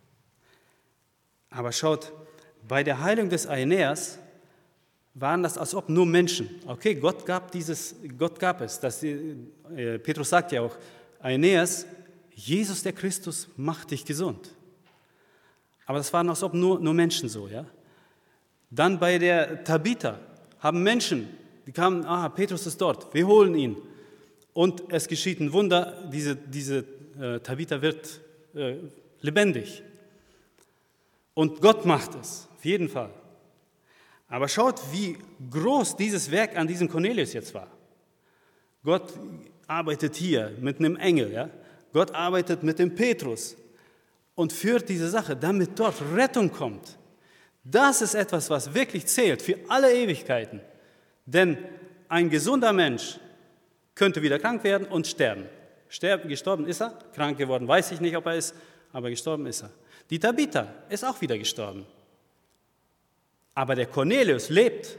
Aber schaut, bei der Heilung des Aeneas waren das, als ob nur Menschen. Okay, Gott gab dieses, Gott gab es. Das, äh, Petrus sagt ja auch, Aeneas, Jesus der Christus macht dich gesund. Aber das waren, als ob nur, nur Menschen so, ja. Dann bei der Tabitha haben Menschen, die kamen, ah, Petrus ist dort, wir holen ihn. Und es geschieht ein Wunder, diese, diese äh, Tabitha wird äh, lebendig. Und Gott macht es, auf jeden Fall. Aber schaut, wie groß dieses Werk an diesem Cornelius jetzt war. Gott arbeitet hier mit einem Engel, ja? Gott arbeitet mit dem Petrus und führt diese Sache, damit dort Rettung kommt. Das ist etwas, was wirklich zählt für alle Ewigkeiten. Denn ein gesunder Mensch könnte wieder krank werden und sterben. Sterben, gestorben ist er, krank geworden, weiß ich nicht, ob er ist, aber gestorben ist er. Die Tabitha ist auch wieder gestorben. Aber der Cornelius lebt.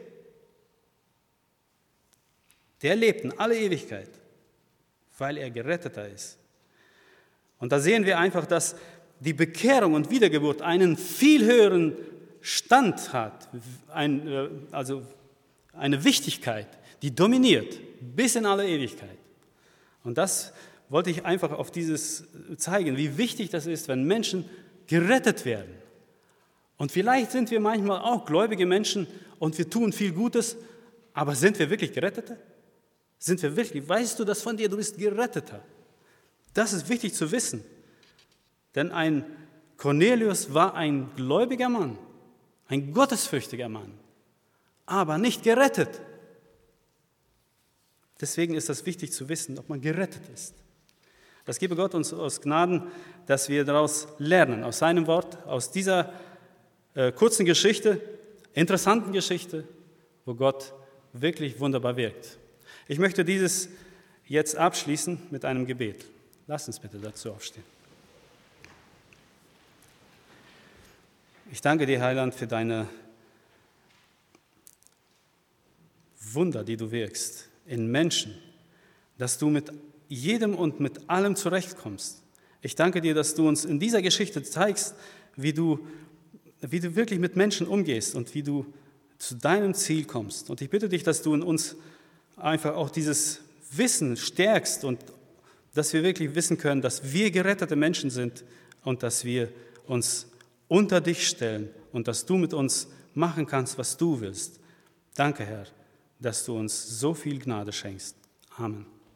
Der lebt in alle Ewigkeit, weil er geretteter ist. Und da sehen wir einfach, dass die Bekehrung und Wiedergeburt einen viel höheren Stand hat, ein, also eine Wichtigkeit, die dominiert bis in alle Ewigkeit. Und das wollte ich einfach auf dieses zeigen, wie wichtig das ist, wenn Menschen gerettet werden. Und vielleicht sind wir manchmal auch gläubige Menschen und wir tun viel Gutes, aber sind wir wirklich Gerettete? Sind wir wirklich, weißt du das von dir, du bist Geretteter? Das ist wichtig zu wissen. Denn ein Cornelius war ein gläubiger Mann, ein gottesfürchtiger Mann, aber nicht gerettet. Deswegen ist das wichtig zu wissen, ob man gerettet ist. Das gebe Gott uns aus Gnaden, dass wir daraus lernen, aus seinem Wort, aus dieser äh, kurzen Geschichte, interessanten Geschichte, wo Gott wirklich wunderbar wirkt. Ich möchte dieses jetzt abschließen mit einem Gebet. Lasst uns bitte dazu aufstehen. Ich danke dir, Heiland, für deine Wunder, die du wirkst in Menschen, dass du mit jedem und mit allem zurechtkommst. Ich danke dir, dass du uns in dieser Geschichte zeigst, wie du wie du wirklich mit Menschen umgehst und wie du zu deinem Ziel kommst. Und ich bitte dich, dass du in uns einfach auch dieses Wissen stärkst und dass wir wirklich wissen können, dass wir gerettete Menschen sind und dass wir uns unter dich stellen und dass du mit uns machen kannst, was du willst. Danke, Herr, dass du uns so viel Gnade schenkst. Amen.